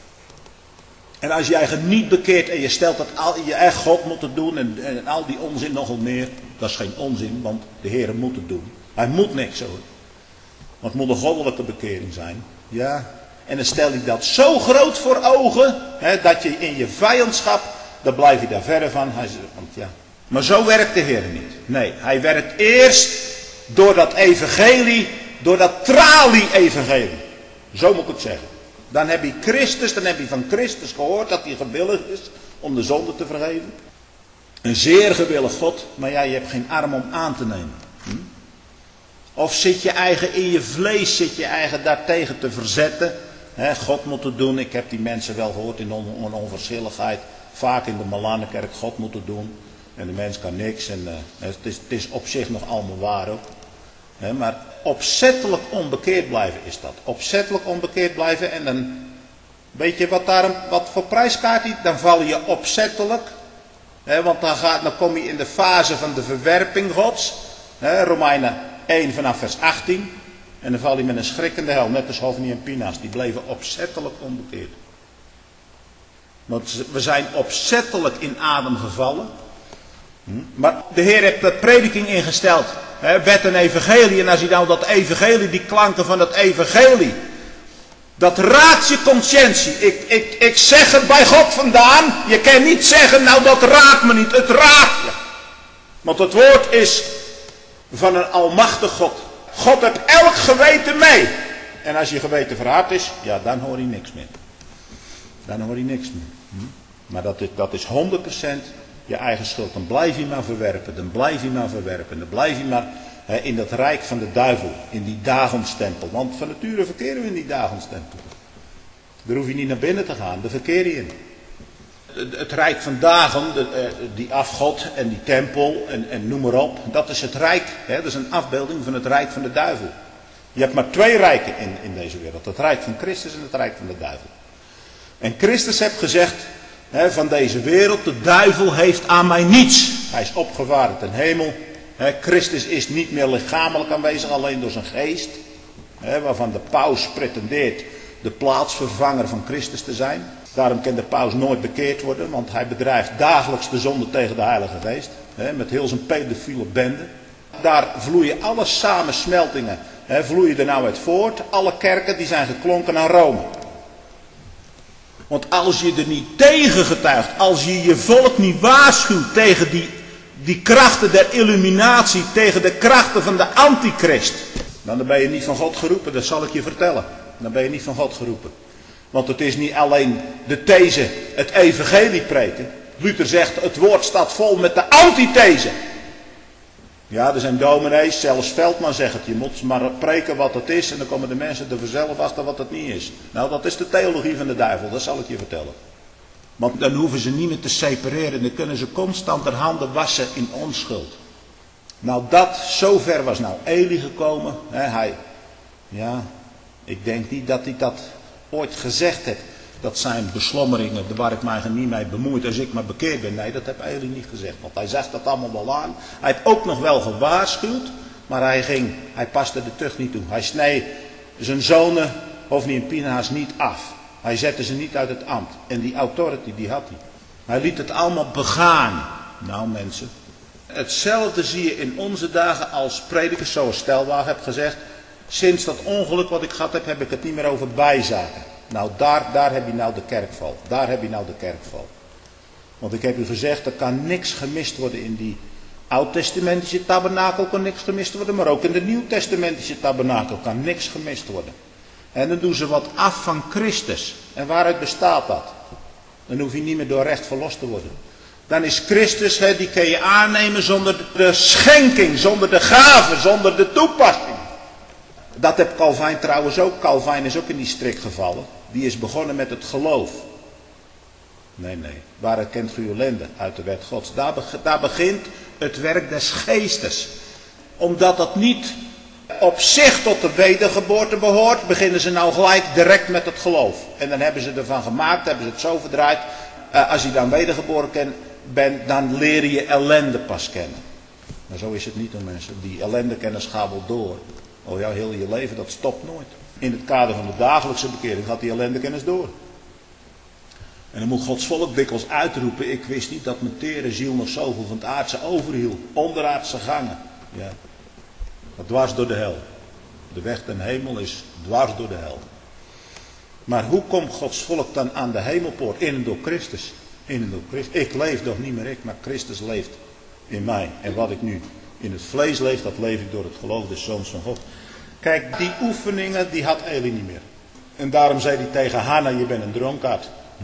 En als jij je niet bekeert en je stelt dat al, je echt God moet het doen en, en al die onzin nogal meer. Dat is geen onzin, want de Heer moet het doen. Hij moet niks hoor. Want het moet een goddelijke bekering zijn. Ja. En dan stel je dat zo groot voor ogen, hè, dat je in je vijandschap, dan blijf je daar verre van. Hij zegt, want ja. Maar zo werkt de Heer niet. Nee, hij werkt eerst door dat evangelie, door dat tralie-evangelie. Zo moet ik het zeggen. Dan heb je Christus, dan heb je van Christus gehoord dat hij gewillig is om de zonde te vergeven. Een zeer gewillig God, maar ja, je hebt geen arm om aan te nemen. Hm? Of zit je eigen in je vlees, zit je eigen daartegen te verzetten. He, God moet het doen, ik heb die mensen wel gehoord in on- on- onverschilligheid. Vaak in de Malanenkerk, God moet het doen. En de mens kan niks. En, uh, het, is, het is op zich nog allemaal waar ook. He, maar opzettelijk onbekeerd blijven is dat. Opzettelijk onbekeerd blijven en dan weet je wat, daar, wat voor prijskaart is? Dan val je opzettelijk. He, want dan, gaat, dan kom je in de fase van de verwerping Gods. He, Romeinen één vanaf vers achttien. En dan val je met een schrikkende hel. Net als Hofni en Pinaas. Die bleven opzettelijk onbekeerd. Want we zijn opzettelijk in adem gevallen. Hm? Maar de Heer heeft de prediking ingesteld. He, wet en evangelie. En als je nou dat evangelie, die klanken van dat evangelie. Dat raakt je conscientie. Ik, ik, ik zeg het bij God vandaan. Je kan niet zeggen, nou dat raakt me niet. Het raakt je. Want het woord is van een almachtig God. God heeft elk geweten mee. En als je geweten verhard is, ja, dan hoor je niks meer. Dan hoor je niks meer. Hm? Maar dat is, dat is honderd procent je eigen schuld. Dan blijf je maar verwerpen. Dan blijf je maar verwerpen. Dan blijf je maar he, in dat rijk van de duivel. In die Dagonstempel. Want van nature verkeren we in die Dagonstempel. Daar hoef je niet naar binnen te gaan. Daar verkeer je in. Het rijk van Dagon, de, die afgod en die tempel en, en noem maar op. Dat is het rijk. Hè? Dat is een afbeelding van het rijk van de duivel. Je hebt maar twee rijken in, in deze wereld. Het rijk van Christus en het rijk van de duivel. En Christus heeft gezegd, hè, van deze wereld, de duivel heeft aan mij niets. Hij is opgevaren ten hemel. Hè, Christus is niet meer lichamelijk aanwezig, alleen door zijn geest. Hè, waarvan de paus pretendeert de plaatsvervanger van Christus te zijn. Daarom kan de paus nooit bekeerd worden, want hij bedrijft dagelijks de zonde tegen de Heilige Geest. Hè, met heel zijn pedofiele bende. Daar vloeien alle samensmeltingen, hè, vloeien er nou uit voort. Alle kerken die zijn geklonken aan Rome. Want als je er niet tegen getuigt, als je je volk niet waarschuwt tegen die, die krachten der illuminatie tegen de krachten van de antichrist. Dan ben je niet van God geroepen, dat zal ik je vertellen. Dan ben je niet van God geroepen. Want het is niet alleen de these, het evangelie preken. Luther zegt, het woord staat vol met de antithese. Ja, er zijn dominees, zelfs Veldman zegt het. Je moet maar preken wat het is en dan komen de mensen er vanzelf achter wat het niet is. Nou, dat is de theologie van de duivel, dat zal ik je vertellen. Want dan hoeven ze niet meer te separeren. Dan kunnen ze constant hun handen wassen in onschuld. Nou, dat, zover was nou Eli gekomen. Hè, hij, ja, ik denk niet dat hij dat ooit gezegd heeft. Dat zijn beslommeringen waar ik mij niet mee bemoeid als ik maar bekeerd ben. Nee, dat heb Eli niet gezegd. Want hij zag dat allemaal wel aan. Hij heeft ook nog wel gewaarschuwd. Maar hij, ging, hij paste de tucht niet toe. Hij snee zijn zonen, Hofni en Pinhas, niet af. Hij zette ze niet uit het ambt. En die authority, die had hij. Hij liet het allemaal begaan. Nou mensen. Hetzelfde zie je in onze dagen als predikers, zoals Stelwagen heb gezegd. Sinds dat ongeluk wat ik gehad heb, heb ik het niet meer over bijzaken. Nou, daar, daar heb je nou de kerkval. Daar heb je nou de kerkval. Want ik heb u gezegd, er kan niks gemist worden in die oud-testamentische tabernakel, kan niks gemist worden. Maar ook in de nieuw-testamentische tabernakel kan niks gemist worden. En dan doen ze wat af van Christus. En waaruit bestaat dat? Dan hoef je niet meer door recht verlost te worden. Dan is Christus, he, die kan je aannemen zonder de schenking, zonder de gave, zonder de toepassing. Dat heb Calvijn trouwens ook. Calvijn is ook in die strik gevallen. Die is begonnen met het geloof. Nee, nee. Waar kent u ellende? Uit de wet Gods. Daar, be- daar begint het werk des geestes. Omdat dat niet op zich tot de wedergeboorte behoort, beginnen ze nou gelijk direct met het geloof. En dan hebben ze ervan gemaakt, hebben ze het zo verdraaid. Uh, als je dan wedergeboren ken, bent, dan leer je ellende pas kennen. Maar zo is het niet, hoor mensen. Die ellendekennis gaat wel door. Oh ja, heel je leven, dat stopt nooit. In het kader van de dagelijkse bekering gaat die ellendekennis door. En dan moet Gods volk dikwijls uitroepen, ik wist niet dat mijn tere ziel nog zoveel van het aardse overhield. Onderaardse gangen. Ja. Dwars door de hel. De weg ten hemel is dwars door de hel. Maar hoe komt Gods volk dan aan de hemelpoort? In en door Christus. In en door Christus. Ik leef toch niet meer ik, maar Christus leeft in mij. En wat ik nu in het vlees leef, dat leef ik door het geloof des Zoons van God. Kijk, die oefeningen, die had Eli niet meer. En daarom zei hij tegen Hanna, je bent een dronkaard. Hm?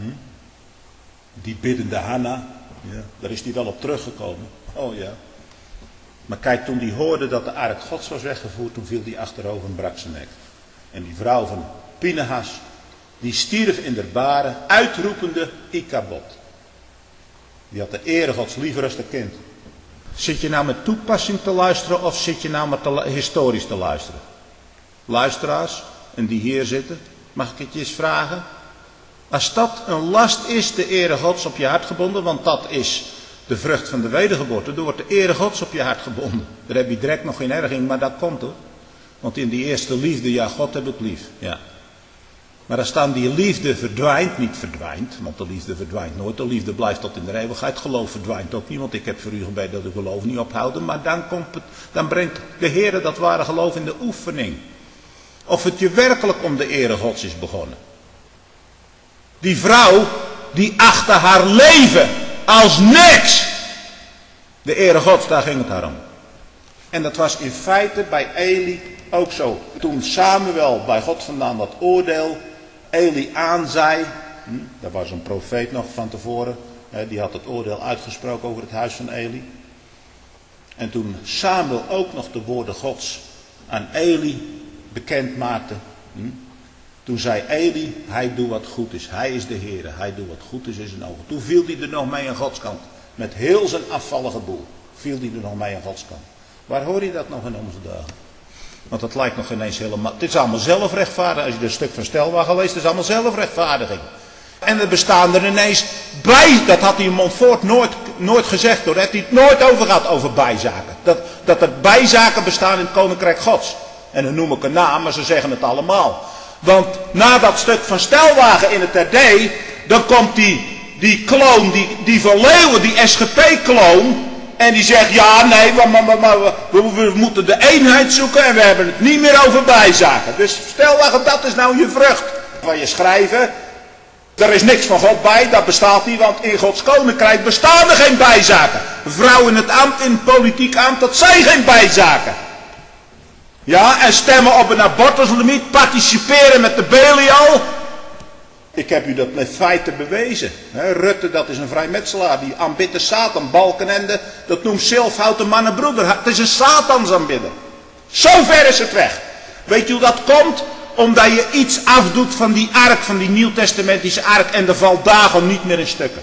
Die biddende Hanna, ja, daar is hij wel op teruggekomen. Oh ja. Maar kijk, toen hij hoorde dat de ark Gods was weggevoerd, toen viel hij achterover en brak zijn nek. En die vrouw van Pinhas, die stierf in der baren, uitroepende Ikabod. Die had de ere Gods liever als de kind. Zit je nou met toepassing te luisteren of zit je nou met te, historisch te luisteren? Luisteraars, en die hier zitten, mag ik het je eens vragen? Als dat een last is, de ere Gods op je hart gebonden, want dat is de vrucht van de wedergeboorte, dan wordt de ere Gods op je hart gebonden. Daar heb je direct nog geen erg in, maar dat komt hoor. Want in die eerste liefde, ja, God heb ik lief. Ja. Maar als dan die liefde verdwijnt, niet verdwijnt, want de liefde verdwijnt nooit, de liefde blijft tot in de eeuwigheid, geloof verdwijnt ook niet, want ik heb voor u gebeden dat u geloof niet ophouden, maar dan, komt het, dan brengt de Heer dat ware geloof in de oefening. Of het je werkelijk om de ere Gods is begonnen. Die vrouw, die achtte haar leven als niks. De ere Gods, daar ging het haar om. En dat was in feite bij Eli ook zo. Toen Samuel bij God vandaan dat oordeel Eli aanzei. Hm, daar was een profeet nog van tevoren. Hè, die had het oordeel uitgesproken over het huis van Eli. En toen Samuel ook nog de woorden Gods aan Eli bekend maakte. Hm, toen zei Eli, hij doet wat goed is. Hij is de Heer. Hij doet wat goed is in zijn ogen. Toen viel hij er nog mee aan Gods kant. Met heel zijn afvallige boel. Viel hij er nog mee aan Gods kant. Waar hoor je dat nog in onze dagen? Want het lijkt nog ineens helemaal... Het is allemaal zelfrechtvaardiging. Als je een stuk van Stelwagen leest, het is allemaal zelfrechtvaardiging. En er bestaan er ineens bij... Dat had hij in Montfort nooit, nooit gezegd hoor. Daar heeft hij het nooit over gehad, over bijzaken. Dat, dat er bijzaken bestaan in het Koninkrijk Gods. En dan noem ik een naam, maar ze zeggen het allemaal. Want na dat stuk van Stelwagen in het R D... Dan komt die, die kloon, die, die van Leeuwen, die S G P-kloon... En die zegt, ja, nee, maar, maar, maar, we, we moeten de eenheid zoeken en we hebben het niet meer over bijzaken. Dus stel dat dat is nou je vrucht van je schrijven. Er is niks van God bij, dat bestaat niet, want in Gods koninkrijk bestaan er geen bijzaken. Vrouwen in het ambt, in het politiek ambt, dat zijn geen bijzaken. Ja, en stemmen op een abortuslimiet, participeren met de Belial. Ik heb u dat met feiten bewezen. He, Rutte, dat is een vrijmetselaar, die aanbidt de Satan. Balkenende, dat noemt Silfhout een mannenbroeder. Het is een Satansaanbidder. Zo ver is het weg. Weet je hoe dat komt? Omdat je iets afdoet van die ark, van die nieuwtestamentische ark, en er valt Dagon niet meer in stukken.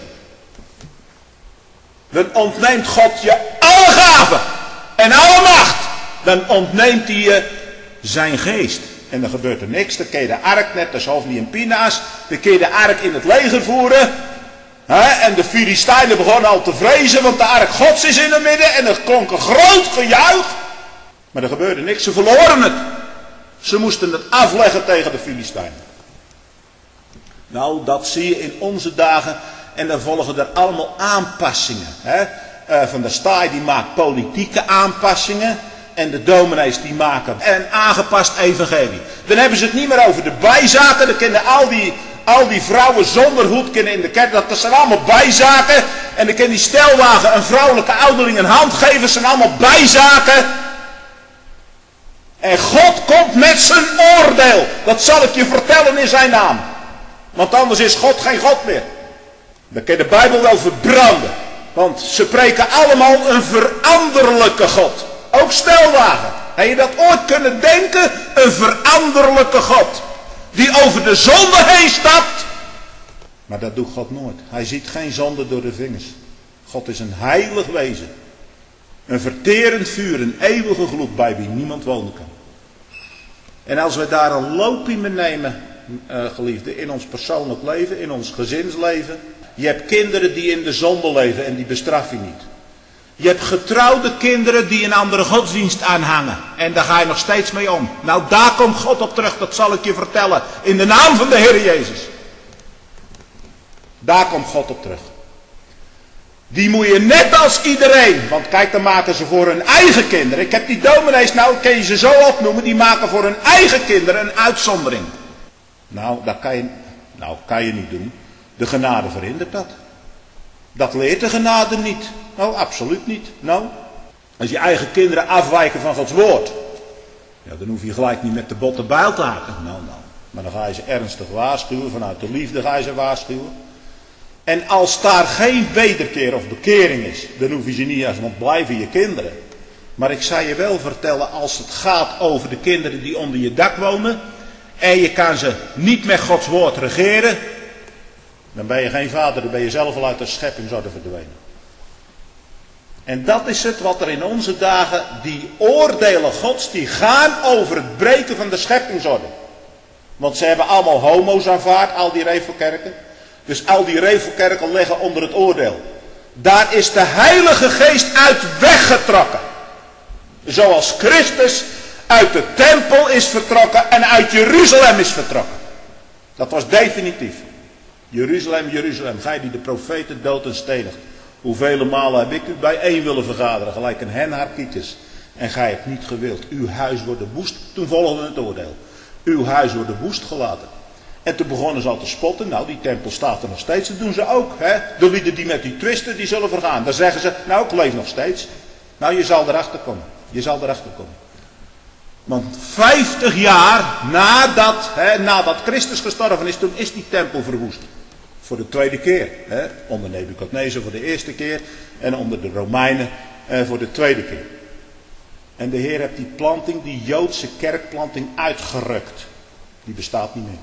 Dan ontneemt God je alle gaven en alle macht. Dan ontneemt hij je zijn geest. En dan gebeurt er niks. Dan kun je de ark, net als Hofni en Pinaas, dan kun je de ark in het leger voeren. He, en de Filistijnen begonnen al te vrezen, want de ark Gods is in het midden. En er klonk een groot gejuich. Maar er gebeurde niks. Ze verloren het. Ze moesten het afleggen tegen de Filistijnen. Nou, dat zie je in onze dagen. En dan volgen er allemaal aanpassingen. Hè? Uh, van der Staaij die maakt politieke aanpassingen. En de dominees die maken een aangepast evangelie. Dan hebben ze het niet meer over de bijzaken. Dan kunnen al die, al die vrouwen zonder hoed kunnen in de kerk. Dat zijn allemaal bijzaken. En dan kan die stelwagen een vrouwelijke ouderling een hand geven. Dat zijn allemaal bijzaken. En God komt met zijn oordeel. Dat zal ik je vertellen in zijn naam. Want anders is God geen God meer. Dan kun je de Bijbel wel verbranden. Want ze preken allemaal een veranderlijke God. Ook stelwagen. Heb je dat ooit kunnen denken? Een veranderlijke God. Die over de zonde heen stapt. Maar dat doet God nooit. Hij ziet geen zonde door de vingers. God is een heilig wezen. Een verterend vuur, een eeuwige gloed bij wie niemand wonen kan. En als we daar een loopje mee nemen, uh, geliefden, in ons persoonlijk leven, in ons gezinsleven. Je hebt kinderen die in de zonde leven en die bestraf je niet. Je hebt getrouwde kinderen die een andere godsdienst aanhangen. En daar ga je nog steeds mee om. Nou, daar komt God op terug, dat zal ik je vertellen. In de naam van de Heer Jezus. Daar komt God op terug. Die moet je net als iedereen. Want kijk, dan maken ze voor hun eigen kinderen. Ik heb die dominees, nou kan je ze zo opnoemen. Die maken voor hun eigen kinderen een uitzondering. Nou, dat kan je, nou, kan je niet doen. De genade verhindert dat. Dat leert de genade niet. Nou, absoluut niet. Nou, als je eigen kinderen afwijken van Gods woord. Ja, dan hoef je gelijk niet met de botte bijl te haken. Nou, nou. Maar dan ga je ze ernstig waarschuwen. Vanuit de liefde ga je ze waarschuwen. En als daar geen wederkeer of bekering is, dan hoef je ze niet eens nog blijven je kinderen. Maar ik zou je wel vertellen, als het gaat over de kinderen die onder je dak wonen, en je kan ze niet met Gods woord regeren, dan ben je geen vader, dan ben je zelf al uit de schepping zouden verdwijnen. En dat is het wat er in onze dagen, die oordelen Gods, die gaan over het breken van de scheppingsorde. Want ze hebben allemaal homo's aanvaard, al die revelkerken. Dus al die revelkerken liggen onder het oordeel. Daar is de Heilige Geest uit weggetrokken. Zoals Christus uit de tempel is vertrokken en uit Jeruzalem is vertrokken. Dat was definitief. Jeruzalem, Jeruzalem, gij die de profeten dood en stenigt. Hoeveel malen heb ik u bijeen willen vergaderen, gelijk een hen haar kietjes. En gij hebt niet gewild. Uw huis wordt woest. Toen volgde het oordeel. Uw huis wordt woest gelaten. En toen begonnen ze al te spotten. Nou, die tempel staat er nog steeds. Dat doen ze ook. Hè? De lieden die met die twisten, die zullen vergaan. Dan zeggen ze, nou, ik leef nog steeds. Nou, je zal erachter komen. Je zal erachter komen. Want vijftig jaar nadat, hè, nadat Christus gestorven is, toen is die tempel verwoest. Voor de tweede keer. Hè? Onder Nebukadnezar voor de eerste keer. En onder de Romeinen eh, voor de tweede keer. En de Heer heeft die planting, die Joodse kerkplanting uitgerukt. Die bestaat niet meer.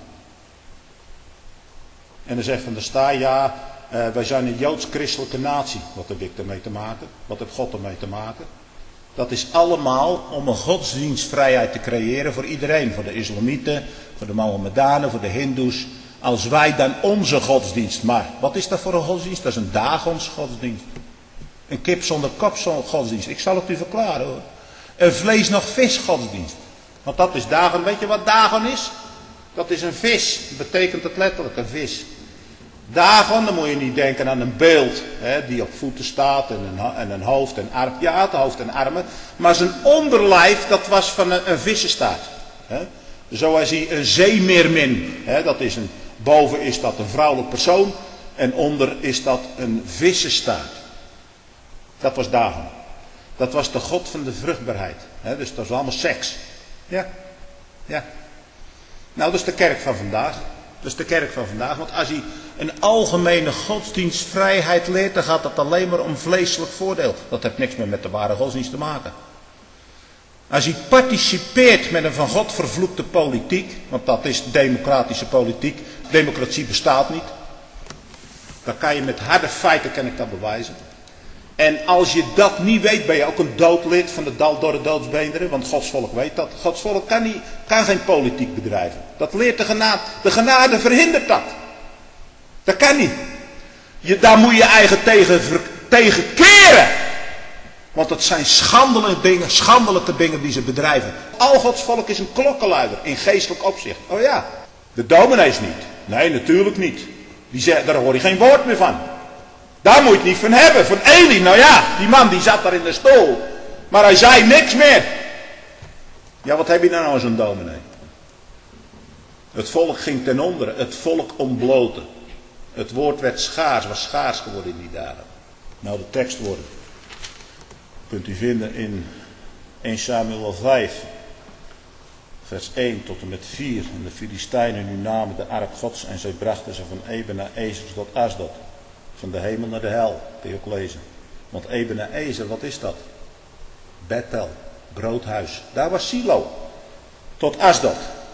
En dan zegt Van der Staaij, ja, uh, wij zijn een Joods-christelijke natie. Wat heb ik ermee te maken? Wat heeft God ermee te maken? Dat is allemaal om een godsdienstvrijheid te creëren voor iedereen. Voor de islamieten, voor de Mohammedanen, voor de hindoes. Als wij dan onze godsdienst, maar wat is dat voor een godsdienst? Dat is een Dagons godsdienst. Een kip zonder kop godsdienst. Ik zal het u verklaren hoor. Een vlees nog vis godsdienst. Want dat is Dagon. Weet je wat Dagon is? Dat is een vis. Betekent het letterlijk een vis. Dagon, dan moet je niet denken aan een beeld. Hè, die op voeten staat en een, en een hoofd en armen. Ja, het hoofd en armen. Maar zijn onderlijf, dat was van een, een vissenstaart. Hè. Zoals hij een zeemeermin. Hè, dat is een Boven is dat een vrouwelijk persoon en onder is dat een vissenstaart. Dat was Dagon. Dat was de god van de vruchtbaarheid. He, dus dat was allemaal seks. Ja, ja. Nou, dat is de kerk van vandaag. Dat is de kerk van vandaag. Want als je een algemene godsdienstvrijheid leert, dan gaat het alleen maar om vleeselijk voordeel. Dat heeft niks meer met de ware godsdienst te maken. Als je participeert met een van God vervloekte politiek, want dat is democratische politiek, democratie bestaat niet. Dan kan je met harde feiten, kan ik dat bewijzen. En als je dat niet weet, ben je ook een doodlid van de dal door de doodsbeenderen. Want Gods volk weet dat. Gods volk kan, niet, kan geen politiek bedrijven. Dat leert de genade. De genade verhindert dat. Dat kan niet. Je, daar moet je eigen tegen, tegen keren. Want het zijn schandelijke dingen, schandelijke dingen die ze bedrijven. Al Gods volk is een klokkenluider in geestelijk opzicht. Oh ja, de dominees niet. Nee, natuurlijk niet. Die zeggen, daar hoor je geen woord meer van. Daar moet je het niet van hebben. Van Eli, nou ja, die man die zat daar in de stoel. Maar hij zei niks meer. Ja, wat heb je nou als een dominee? Het volk ging ten onder. Het volk ontbloten. Het woord werd schaars, was schaars geworden in die dagen. Nou, de tekstwoorden kunt u vinden in eerste Samuel vijf. Vers één tot en met vier. En de Filistijnen nu namen de ark Gods en zij brachten ze van Ebenezer tot Asdod. Van de hemel naar de hel, kun je ook lezen. Want Ebenezer, wat is dat? Bethel, broodhuis. Daar was Silo. Tot Asdod.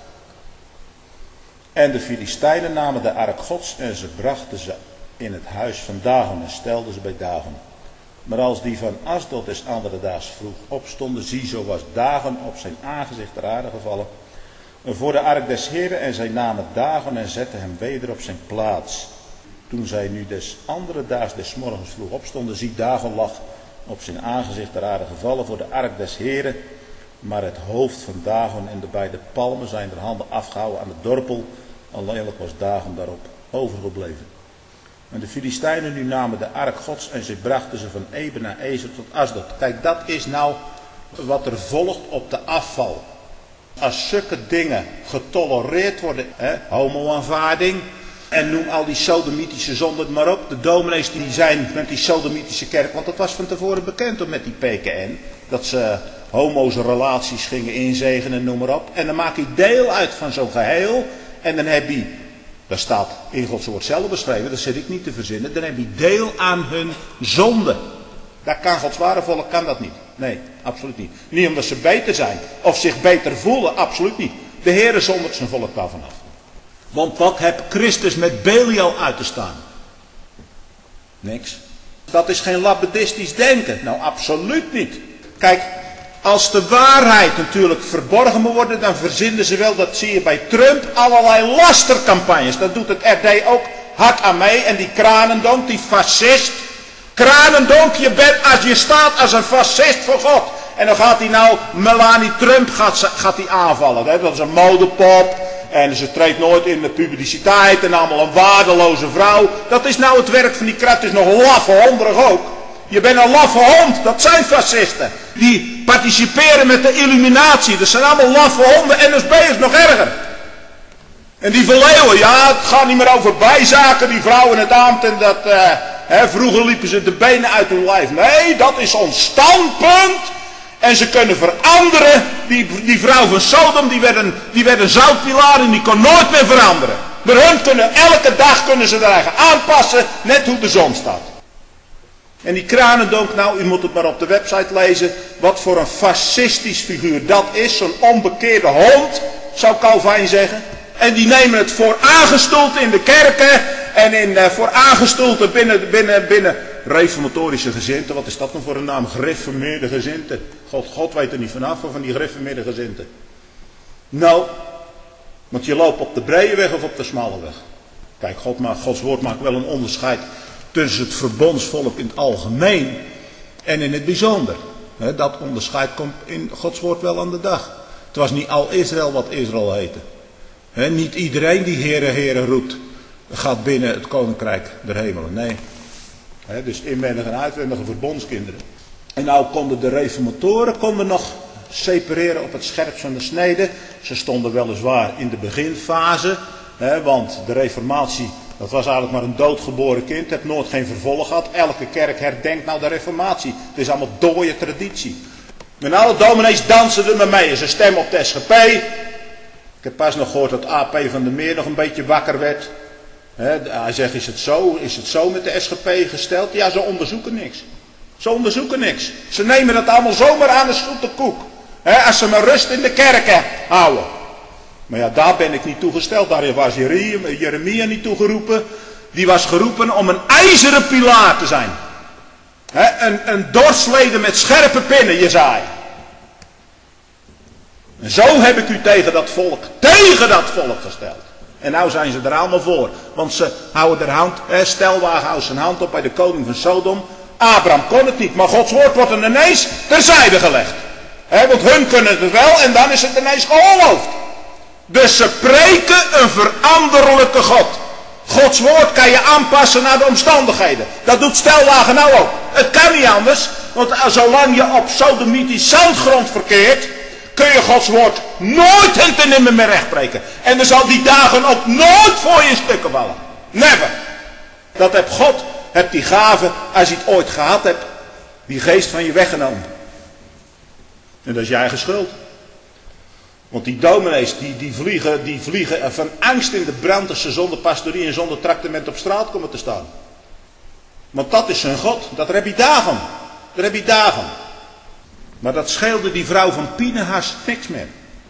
En de Filistijnen namen de ark Gods en ze brachten ze in het huis van Dagon en stelden ze bij Dagon. Maar als die van Asdod des andere daags vroeg opstonden, zie, zo was Dagon op zijn aangezicht ter aarde gevallen. En voor de ark des Heren en zij namen Dagon en zetten hem weder op zijn plaats. Toen zij nu des andere daags des morgens vroeg opstonden, zie, Dagon lag op zijn aangezicht ter aarde gevallen voor de ark des Heren. Maar het hoofd van Dagon en de beide palmen zijn er handen afgehouden aan de dorpel. Alleenlijk was Dagon daarop overgebleven. En de Filistijnen nu namen de ark Gods en ze brachten ze van Ebenezer tot Asdod. Kijk, dat is nou wat er volgt op de afval. Als zulke dingen getolereerd worden, hè, homo-aanvaarding, en noem al die sodomitische zonden maar op. De dominees die zijn met die sodomitische kerk, want dat was van tevoren bekend om met die P K N. Dat ze homo's relaties gingen inzegenen, noem maar op. En dan maak je deel uit van zo'n geheel. En dan heb je, dat staat in Gods woord zelf beschreven, dat zit ik niet te verzinnen. Dan heb je deel aan hun zonde. Dat kan Gods ware volk, kan dat niet. Nee, absoluut niet. Niet omdat ze beter zijn of zich beter voelen, absoluut niet. De Heere zondert zijn volk daarvan af. Want wat heeft Christus met Belial uit te staan? Niks. Dat is geen labbedistisch denken. Nou, absoluut niet. Kijk, als de waarheid natuurlijk verborgen moet worden, dan verzinnen ze wel, dat zie je bij Trump, allerlei lastercampagnes. Dat doet het R D ook hard aan mee. En die Kranendonk, die fascist. Kranendonk, je bent, als je staat als een fascist voor God. En dan gaat hij nou, Melanie Trump gaat, gaat hij aanvallen. Hè? Dat is een modepop. En ze treedt nooit in de publiciteit en allemaal een waardeloze vrouw. Dat is nou het werk van die krat. Het is nog laffe honderig ook. Je bent een laffe hond. Dat zijn fascisten. Die participeren met de illuminatie. Dat zijn allemaal laffe honden. En N S B is nog erger. En die verleeuwen. Ja, het gaat niet meer over bijzaken. Die vrouwen in het ambt. En dat, uh, hè, vroeger liepen ze de benen uit hun lijf. Nee, dat is ons standpunt. En ze kunnen veranderen. Die, die vrouw van Sodom, die werd, een, die werd een zoutpilaar en die kon nooit meer veranderen. Maar hun kunnen, elke dag kunnen ze er eigen aanpassen, net hoe de zon staat. En die Kranendonk, nou, u moet het maar op de website lezen, wat voor een fascistisch figuur dat is. Zo'n onbekeerde hond, zou Calvijn zeggen. En die nemen het voor aangestoeld in de kerken en in, uh, voor aangestoeld binnen, binnen, binnen reformatorische gezinten. Wat is dat nou voor een naam? Gereformeerde gezinten. God, God weet er niet vanaf van die gereformeerde gezinten. Nou, want je loopt op de brede weg of op de smalle weg. Kijk, God maakt, Gods woord maakt wel een onderscheid tussen het verbondsvolk in het algemeen en in het bijzonder. He, dat onderscheid komt in Gods woord wel aan de dag. Het was niet al Israël wat Israël heette. He, niet iedereen die Heere, Heere roept, gaat binnen het koninkrijk der hemelen. Nee. He, dus inwendige en uitwendige verbondskinderen. En nou konden de reformatoren konden nog separeren op het scherpst van de snede. Ze stonden weliswaar in de beginfase Hè, want de reformatie, dat was eigenlijk maar een doodgeboren kind. Het heeft nooit geen vervolg gehad. Elke kerk herdenkt nou de reformatie. Het is allemaal dooie traditie. En alle dominees dansen er maar mee. En ze stemmen op de S G P. Ik heb pas nog gehoord dat A P van der Meer nog een beetje wakker werd. He, hij zegt, is het, zo, is het zo met de S G P gesteld? Ja, ze onderzoeken niks. Ze onderzoeken niks. Ze nemen dat allemaal zomaar aan de zoete koek. He, als ze maar rust in de kerken houden. Maar ja, daar ben ik niet toe gesteld. Daar was Jeremia niet toe geroepen. Die was geroepen om een ijzeren pilaar te zijn. He, een, een dorsleden met scherpe pinnen, Jesaja. En zo heb ik u tegen dat volk, tegen dat volk gesteld. En nou zijn ze er allemaal voor. Want ze houden er hand, eh, stelwagen houdt zijn hand op bij de koning van Sodom. Abraham kon het niet, maar Gods woord wordt er ineens terzijde gelegd. He, want hun kunnen het wel en dan is het ineens geoorloofd. Dus ze preken een veranderlijke God. Gods woord kan je aanpassen naar de omstandigheden. Dat doet stelwagen nou ook. Het kan niet anders, want zolang je op sodomitisch zandgrond verkeert, kun je Gods woord nooit en ten nimmer meer rechtbreken. En er zal die dagen ook nooit voor je in stukken vallen. Never. Dat heb God, heb die gave, als je het ooit gehad hebt, die geest van je weggenomen. En dat is je eigen schuld. Want die dominees, die, die, vliegen, die vliegen van angst in de brand als ze zonder pastorie en zonder tractement op straat komen te staan. Want dat is hun God. Dat heb je dagen. Dat heb je dagen. Maar dat scheelde die vrouw van Pinehas niks meer.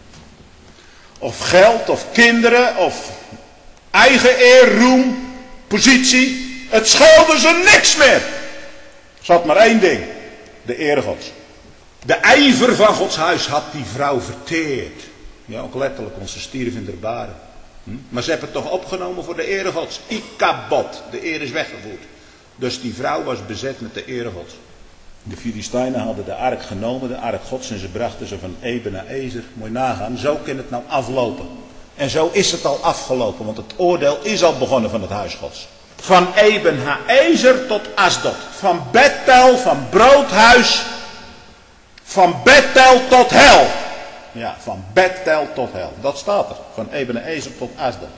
Of geld, of kinderen, of eigen eer, roem, positie. Het scheelde ze niks meer. Ze had maar één ding. De eer Gods. De ijver van Gods huis had die vrouw verteerd. Ja, ook letterlijk, want ze stierf in de baren. Hm? Maar ze hebben het toch opgenomen voor de ere Gods. Ikabod, de eer is weggevoerd. Dus die vrouw was bezet met de ere Gods. De Filistijnen hadden de ark genomen, de ark Gods, en ze brachten ze van Eben naar Ezer. Moet je nagaan, zo kan het nou aflopen. En zo is het al afgelopen, want het oordeel is al begonnen van het huis Gods. Van Eben Haezer tot Asdod. Van Bethel, van broodhuis. Van Bethel tot hel. Ja, van Bethel tot hel. Dat staat er. Van Eben Haezer tot Asdod.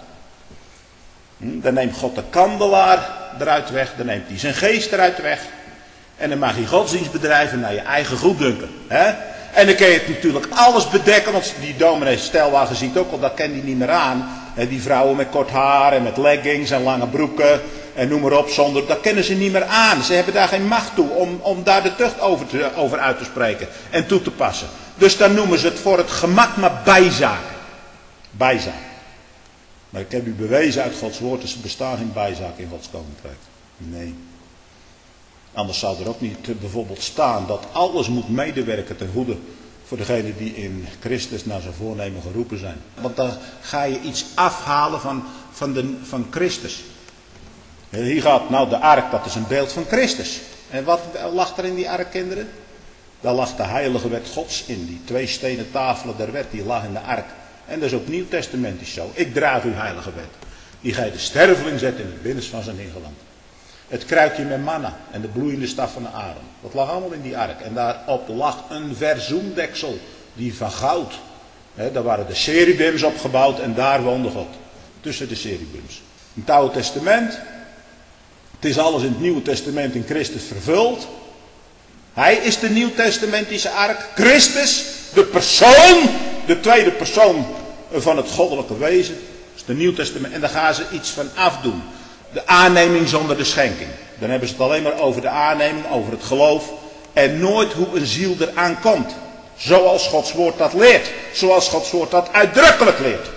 Hm, dan neemt God de kandelaar eruit weg. Dan neemt hij zijn geest eruit weg. En dan mag je godsdienst bedrijven naar je eigen goeddunken. Hè? En dan kun je het natuurlijk alles bedekken. Want die dominee stelwagen ziet ook al, dat kent hij niet meer aan. Hè, die vrouwen met kort haar en met leggings en lange broeken. En noem maar op, zonder, dat kennen ze niet meer aan. Ze hebben daar geen macht toe om, om daar de tucht over, te, over uit te spreken. En toe te passen. Dus dan noemen ze het voor het gemak maar bijzaken. Bijzaken. Maar ik heb u bewezen uit Gods woord, dus er bestaan geen bijzaken in Gods koninkrijk. Nee. Anders zou er ook niet bijvoorbeeld staan dat alles moet medewerken ten goede voor degenen die in Christus naar zijn voornemen geroepen zijn. Want dan ga je iets afhalen van, van, de, van Christus. Hier gaat nou de ark, dat is een beeld van Christus. En wat lag er in die ark, kinderen? Daar lag de heilige wet Gods in. Die twee stenen tafelen der wet, die lag in de ark. En dat is ook nieuwtestamentisch zo. Ik draag uw heilige wet. Die gij de sterveling zet in het binnenste van zijn ingeland. Het kruikje met manna en de bloeiende staf van de Aaron. Dat lag allemaal in die ark. En daarop lag een verzoendeksel, die van goud. He, daar waren de cherubims opgebouwd en daar woonde God. Tussen de cherubims. In het Oude Testament. Het is alles in het Nieuwe Testament in Christus vervuld. Hij is de nieuwtestamentische ark. Christus, de persoon, de tweede persoon van het goddelijke wezen. Dat is de Nieuw Testament. En daar gaan ze iets van afdoen. De aanneming zonder de schenking. Dan hebben ze het alleen maar over de aanneming, over het geloof. En nooit hoe een ziel eraan komt. Zoals Gods woord dat leert. Zoals Gods woord dat uitdrukkelijk leert.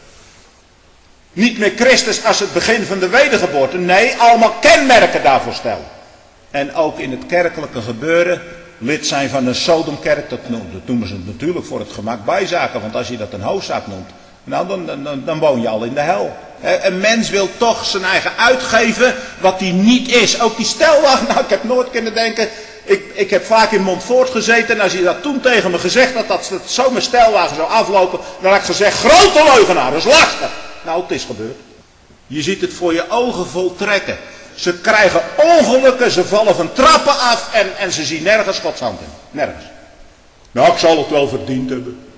Niet meer Christus als het begin van de wedergeboorte. Nee, allemaal kenmerken daarvoor stellen. En ook in het kerkelijke gebeuren. Lid zijn van een Sodomkerk. Dat noemen ze natuurlijk voor het gemak bijzaken. Want als je dat een hoofdzaak noemt. Nou, dan, dan, dan woon je al in de hel. Een mens wil toch zijn eigen uitgeven wat hij niet is. Ook die stelwagen, nou ik heb nooit kunnen denken. Ik, ik heb vaak in Montfort gezeten en als je dat toen tegen me gezegd had dat het zo met stelwagen zou aflopen. Dan had ik gezegd, grote leugenaar, dat is lastig. Nou, het is gebeurd. Je ziet het voor je ogen voltrekken. Ze krijgen ongelukken, ze vallen van trappen af en, en ze zien nergens Gods hand in. Nergens. Nou, ik zal het wel verdiend hebben.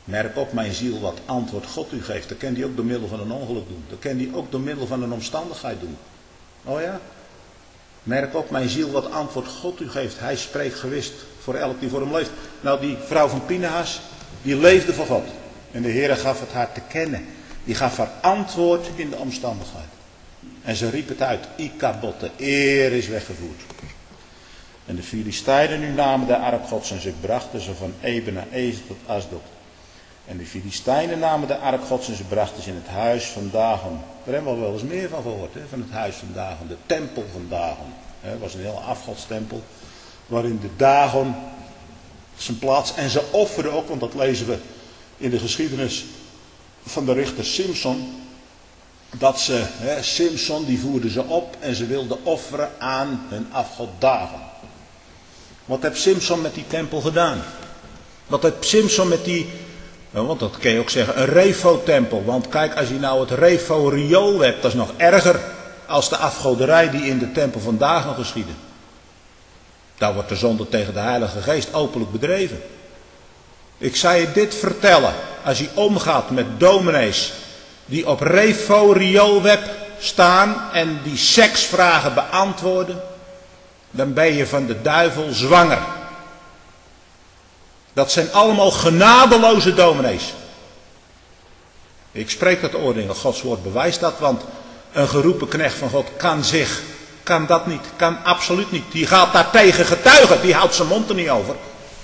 Merk op mijn ziel wat antwoord God u geeft. Dat kan hij ook door middel van een ongeluk doen. Dat kan hij ook door middel van een omstandigheid doen. Oh ja? Merk op mijn ziel wat antwoord God u geeft. Hij spreekt gewist voor elk die voor hem leeft. Nou, die vrouw van Pinehas, die leefde voor God. En de Heere gaf het haar te kennen. Die gaf haar antwoord in de omstandigheid. En ze riep het uit. Ikabod, de eer is weggevoerd. En de Filistijnen nu namen de ark Gods en ze brachten ze van Eben naar Ezel tot Asdod. En de Filistijnen namen de ark Gods en ze brachten ze in het huis van Dagon. Daar hebben we wel eens meer van gehoord, hè? Van het huis van Dagon, de tempel van Dagon. Het was een hele afgodstempel, waarin de Dagon zijn plaats, en ze offerden ook, want dat lezen we in de geschiedenis van de richter Simson, dat ze, hè, Simson die voerde ze op en ze wilden offeren aan hun afgod Dagon. Wat heeft Simson met die tempel gedaan? Wat heeft Simson met die, want dat kun je ook zeggen, een Refo-tempel. Want kijk, als je nou het Refo-riool hebt, dat is nog erger als de afgoderij die in de tempel van Dagon geschiedde. Daar wordt de zonde tegen de Heilige Geest openlijk bedreven. Ik zou je dit vertellen, als je omgaat met dominees die op Refo-rioolweb staan en die seksvragen beantwoorden, dan ben je van de duivel zwanger. Dat zijn allemaal genadeloze dominees. Ik spreek dat oordeel, Gods woord bewijst dat, want een geroepen knecht van God kan zich, kan dat niet, kan absoluut niet. Die gaat daartegen getuigen, die houdt zijn mond er niet over.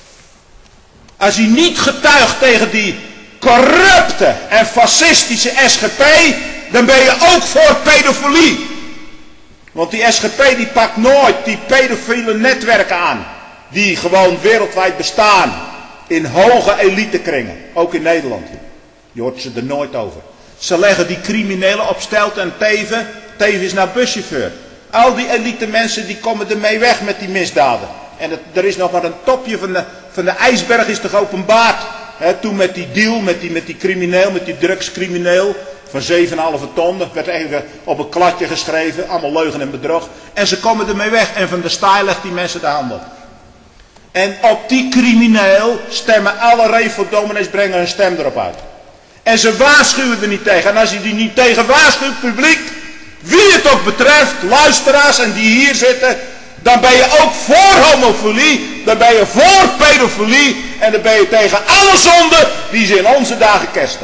Als hij niet getuigt tegen die corrupte en fascistische S G P, dan ben je ook voor pedofilie. Want die S G P die pakt nooit die pedofiele netwerken aan, die gewoon wereldwijd bestaan, in hoge elitekringen, ook in Nederland. Je hoort ze er nooit over. Ze leggen die criminelen op Stelten en Teven, Teven is nou buschauffeur. Al die elite mensen die komen ermee weg met die misdaden. En het, er is nog maar een topje van de, van de ijsberg is toch openbaard. He, toen met die deal, met die, met die crimineel, met die drugscrimineel van zeven komma vijf ton. Dat werd even op een kladje geschreven, allemaal leugen en bedrog. En ze komen ermee weg en van de staai legt die mensen de hand op. En op die crimineel stemmen alle Refo-dominees, brengen hun stem erop uit. En ze waarschuwen er niet tegen. En als je die niet tegen waarschuwt, publiek, wie het ook betreft, luisteraars en die hier zitten, dan ben je ook voor homofilie, dan ben je voor pedofilie en dan ben je tegen alle zonden die ze in onze dagen kersten.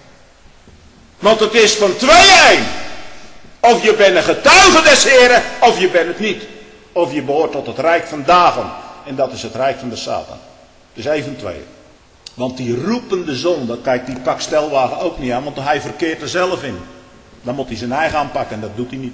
Want het is van twee één. Of je bent een getuige des Heren, of je bent het niet. Of je behoort tot het rijk van Dagon. En dat is het rijk van de Satan. Dus even twee. Want die roepende zonde, kijk, die pakt Stelwagen ook niet aan, want hij verkeert er zelf in. Dan moet hij zijn eigen aanpakken en dat doet hij niet.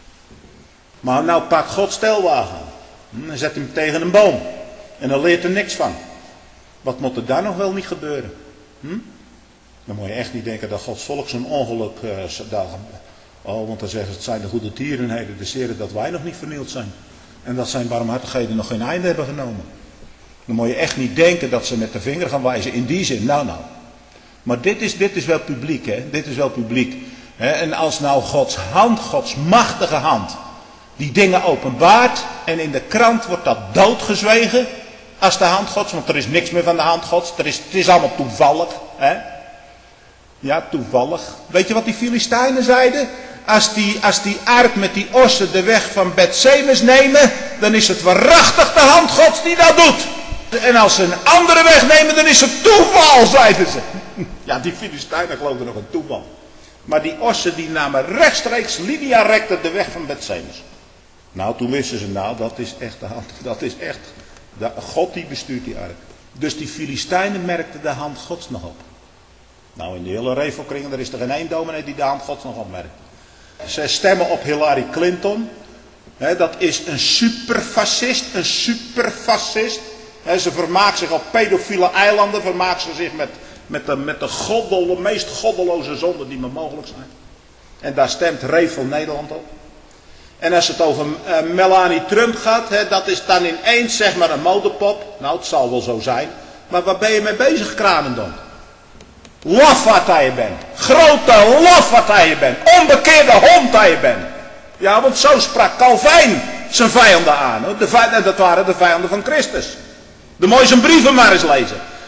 Maar nou pakt God Stelwagen aan. En zet hem tegen een boom. En dan leert er niks van. Wat moet er daar nog wel niet gebeuren? Hm? Dan moet je echt niet denken dat Gods volk zo'n ongeluk... Uh, daar, oh, want dan zeggen ze, het zijn de goede tierenheden, de zeren dat wij nog niet vernield zijn. En dat zijn barmhartigheden nog geen einde hebben genomen. Dan moet je echt niet denken dat ze met de vinger gaan wijzen. In die zin, nou nou. Maar dit is, dit is wel publiek, hè. Dit is wel publiek. Hè? En als nou Gods hand, Gods machtige hand, die dingen openbaart. En in de krant wordt dat doodgezwegen. Als de hand Gods, want er is niks meer van de hand Gods. Er is, het is allemaal toevallig. Hè? Ja, toevallig. Weet je wat die Filistijnen zeiden? Als die, als die ark met die ossen de weg van Bethsemes nemen, dan is het waarachtig de hand Gods die dat doet. En als ze een andere weg nemen, dan is het toeval, zeiden ze. Ja, die Filistijnen geloofden nog een toeval. Maar die ossen die namen rechtstreeks linea recta de weg van Bethsemes. Nou, toen wisten ze, nou, dat is echt de hand, dat is echt, de, God die bestuurt die ark. Dus die Filistijnen merkten de hand Gods nog op. Nou, in de hele Refo-kringen, er is er geen één dominee die de hand Gods nog opmerkt. Ze stemmen op Hillary Clinton. He, dat is een superfascist, een superfascist. He, ze vermaakt zich op pedofiele eilanden, vermaakt ze zich met, met de, met de goddel, meest goddeloze zonden die maar mogelijk zijn. En daar stemt Refo Nederland op. En als het over uh, Melanie Trump gaat, he, dat is dan ineens zeg maar een modepop. Nou, het zal wel zo zijn. Maar waar ben je mee bezig, Kranendonk? Lafhart dat je bent. Grote lafhart dat je bent. Onbekeerde hond dat je bent. Ja, want zo sprak Calvijn zijn vijanden aan. De vijanden, dat waren de vijanden van Christus. Dan moet je zijn brieven maar eens lezen.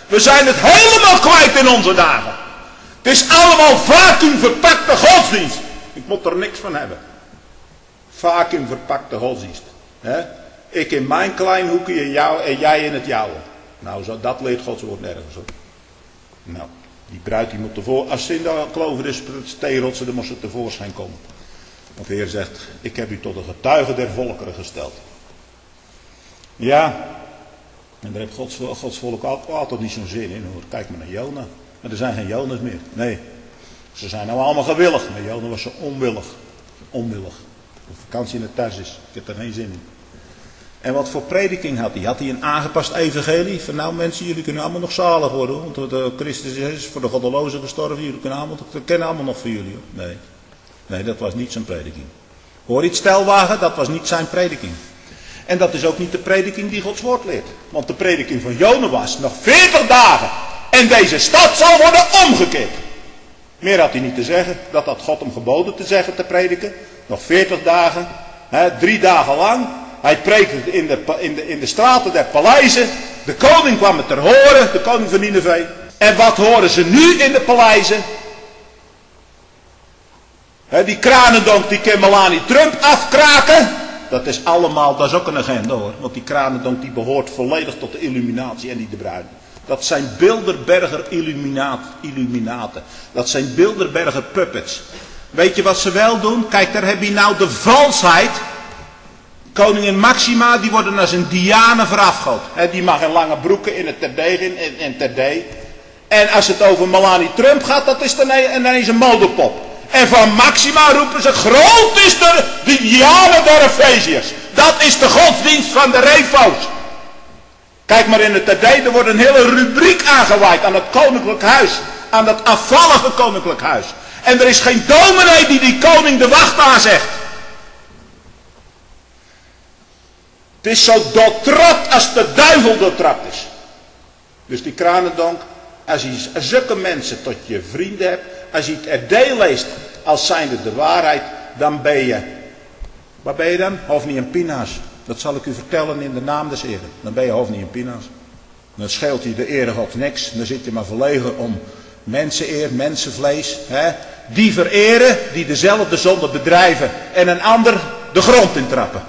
We zijn het helemaal kwijt in onze dagen. Het is allemaal vacuüm verpakte godsdienst. Ik moet er niks van hebben. Vacuüm verpakte godsdienst. He? Ik in mijn klein hoekje en, jou, en jij in het jouwe. Nou, zo, dat leert Gods woord nergens op. Nou, die bruid die moet tevoorschijn. Als ze in de kloven is, steenrotsen, dan moet ze tevoorschijn komen. Want de Heer zegt, ik heb u tot een getuige der volkeren gesteld. Ja, en daar heeft Gods, Gods volk altijd, altijd niet zo'n zin in hoor. Kijk maar naar Jona. Maar er zijn geen Jonas meer. Nee, ze zijn nou allemaal gewillig. Maar Jona was zo onwillig. Onwillig. Op vakantie in het thuis is. Ik heb er geen zin in. En wat voor prediking had hij? Had hij een aangepast evangelie? Van nou mensen, jullie kunnen allemaal nog zalig worden. Want de Christus is voor de goddelozen gestorven. Jullie kunnen allemaal, dat kennen allemaal nog voor jullie. Hoor. Nee. Nee, dat was niet zijn prediking. Hoor iets stelwagen? Dat was niet zijn prediking. En dat is ook niet de prediking die Gods woord leert. Want de prediking van Jona was nog veertig dagen. En deze stad zal worden omgekeerd. Meer had hij niet te zeggen. Dat had God hem geboden te zeggen, te prediken. Nog veertig dagen. Hè, drie dagen lang. Hij preekte in de, in, de, in de straten der paleizen. De koning kwam het ter horen. De koning van Nineve. En wat horen ze nu in de paleizen? Hè, die kranendonk die kan Melania Trump afkraken. Dat is allemaal, dat is ook een agenda hoor. Want die kranendonk die behoort volledig tot de illuminatie en niet de bruid. Dat zijn Bilderberger illuminaat, illuminaten. Dat zijn Bilderberger puppets. Weet je wat ze wel doen? Kijk, daar heb je nou de valsheid. Koningin Maxima, die worden als een Diane verafgood. Die mag in lange broeken in het terdege in, in terdee. En als het over Melania Trump gaat, dat is dan ineens een modepop. En van Maxima roepen ze, groot is de, de Diane der Efeziërs. Dat is de godsdienst van de refo's. Kijk maar in het terdee, er wordt een hele rubriek aangeweid aan het koninklijk huis. Aan dat afvallige koninklijk huis. En er is geen dominee die die koning de wacht aanzegt. Het is zo doortrapt als de duivel doortrapt is. Dus die kranendonk, als je zulke mensen tot je vrienden hebt, als je het R D leest als zijnde de waarheid, dan ben je, waar ben je dan? Hofni en Pinaas. Dat zal ik u vertellen in de naam des Heren. Dan ben je Hofni en Pinaas. Dan scheelt je de ere God niks. Dan zit je maar verlegen om menseneer, mensenvlees. Hè? Die vereren, die dezelfde zonde bedrijven en een ander de grond intrappen.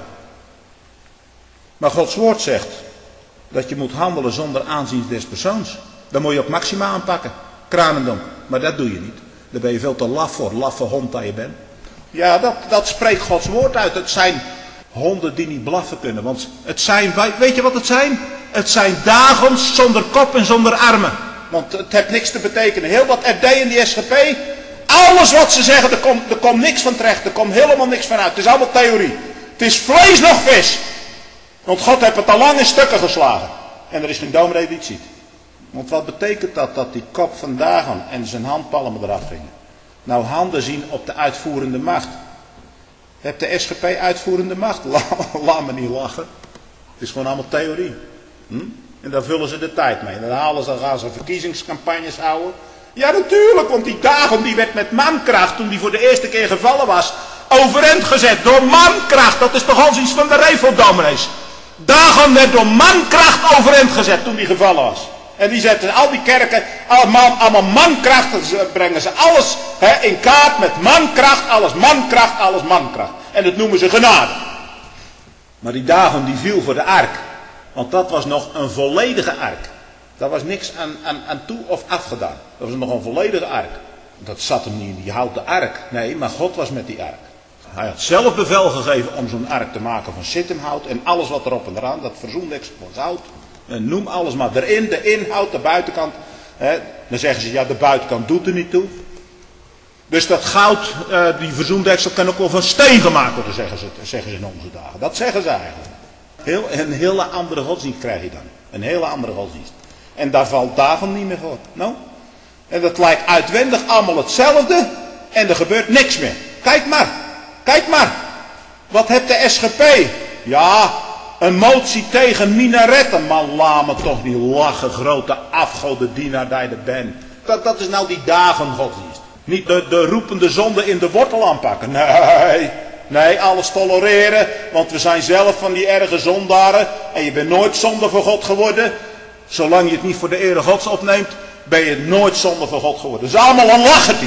Maar Gods woord zegt dat je moet handelen zonder aanzien des persoons. Dan moet je op Maxima aanpakken. Kranendom. Maar dat doe je niet. Daar ben je veel te laf voor. Laffe hond dat je bent. Ja, dat, dat spreekt Gods woord uit. Het zijn honden die niet blaffen kunnen. Want het zijn, weet je wat het zijn? Het zijn dagens zonder kop en zonder armen. Want het heeft niks te betekenen. Heel wat R D en die S G P. Alles wat ze zeggen, er komt, er komt niks van terecht. Er komt helemaal niks van uit. Het is allemaal theorie. Het is vlees nog vis. Want God heeft het al lang in stukken geslagen. En er is geen dominee die het ziet. Want wat betekent dat? Dat die kop van Dagon en zijn handpalmen eraf gingen. Nou, handen zien op de uitvoerende macht. Hebt de S G P uitvoerende macht? La, laat me niet lachen. Het is gewoon allemaal theorie. Hm? En daar vullen ze de tijd mee. En dan halen ze, dan gaan ze verkiezingscampagnes houden. Ja, natuurlijk, want die Dagon die werd met mankracht, toen die voor de eerste keer gevallen was, overeind gezet door mankracht. Dat is toch al iets van de Revo-dominees. Dagon werd door mankracht overeind gezet toen die gevallen was. En die zetten al die kerken, allemaal, allemaal mankracht, brengen ze alles he, in kaart met mankracht, alles mankracht, alles mankracht. En dat noemen ze genade. Maar die Dagon die viel voor de ark. Want dat was nog een volledige ark. Daar was niks aan, aan, aan toe of afgedaan. Dat was nog een volledige ark. Dat zat hem niet in die houten ark. Nee, maar God was met die ark. Hij had zelf bevel gegeven om zo'n ark te maken van sittimhout en alles wat erop en eraan, dat verzoendeksel van goud. En noem alles maar erin, de inhoud, de buitenkant. Hè. Dan zeggen ze, ja, de buitenkant doet er niet toe. Dus dat goud, uh, die verzoendeksel kan ook wel van steen gemaakt worden, zeggen ze, zeggen ze in onze dagen. Dat zeggen ze eigenlijk. Heel, een hele andere godsdienst krijg je dan. Een hele andere godsdienst. En daar valt Dagon niet meer voor. Nou? En dat lijkt uitwendig allemaal hetzelfde. En er gebeurt niks meer. Kijk maar. Kijk maar. Wat heeft de S G P? Ja, een motie tegen minaretten. Man, laat me toch die lachen grote afgodendienaar die je er bent. Dat, dat is nou die Dagon godsdienst. Niet de, de roepende zonde in de wortel aanpakken. Nee. Nee, alles tolereren. Want we zijn zelf van die erge zondaren. En je bent nooit zonde voor God geworden. Zolang je het niet voor de ere Gods opneemt, ben je nooit zonde van God geworden. Dat is allemaal een lachertje.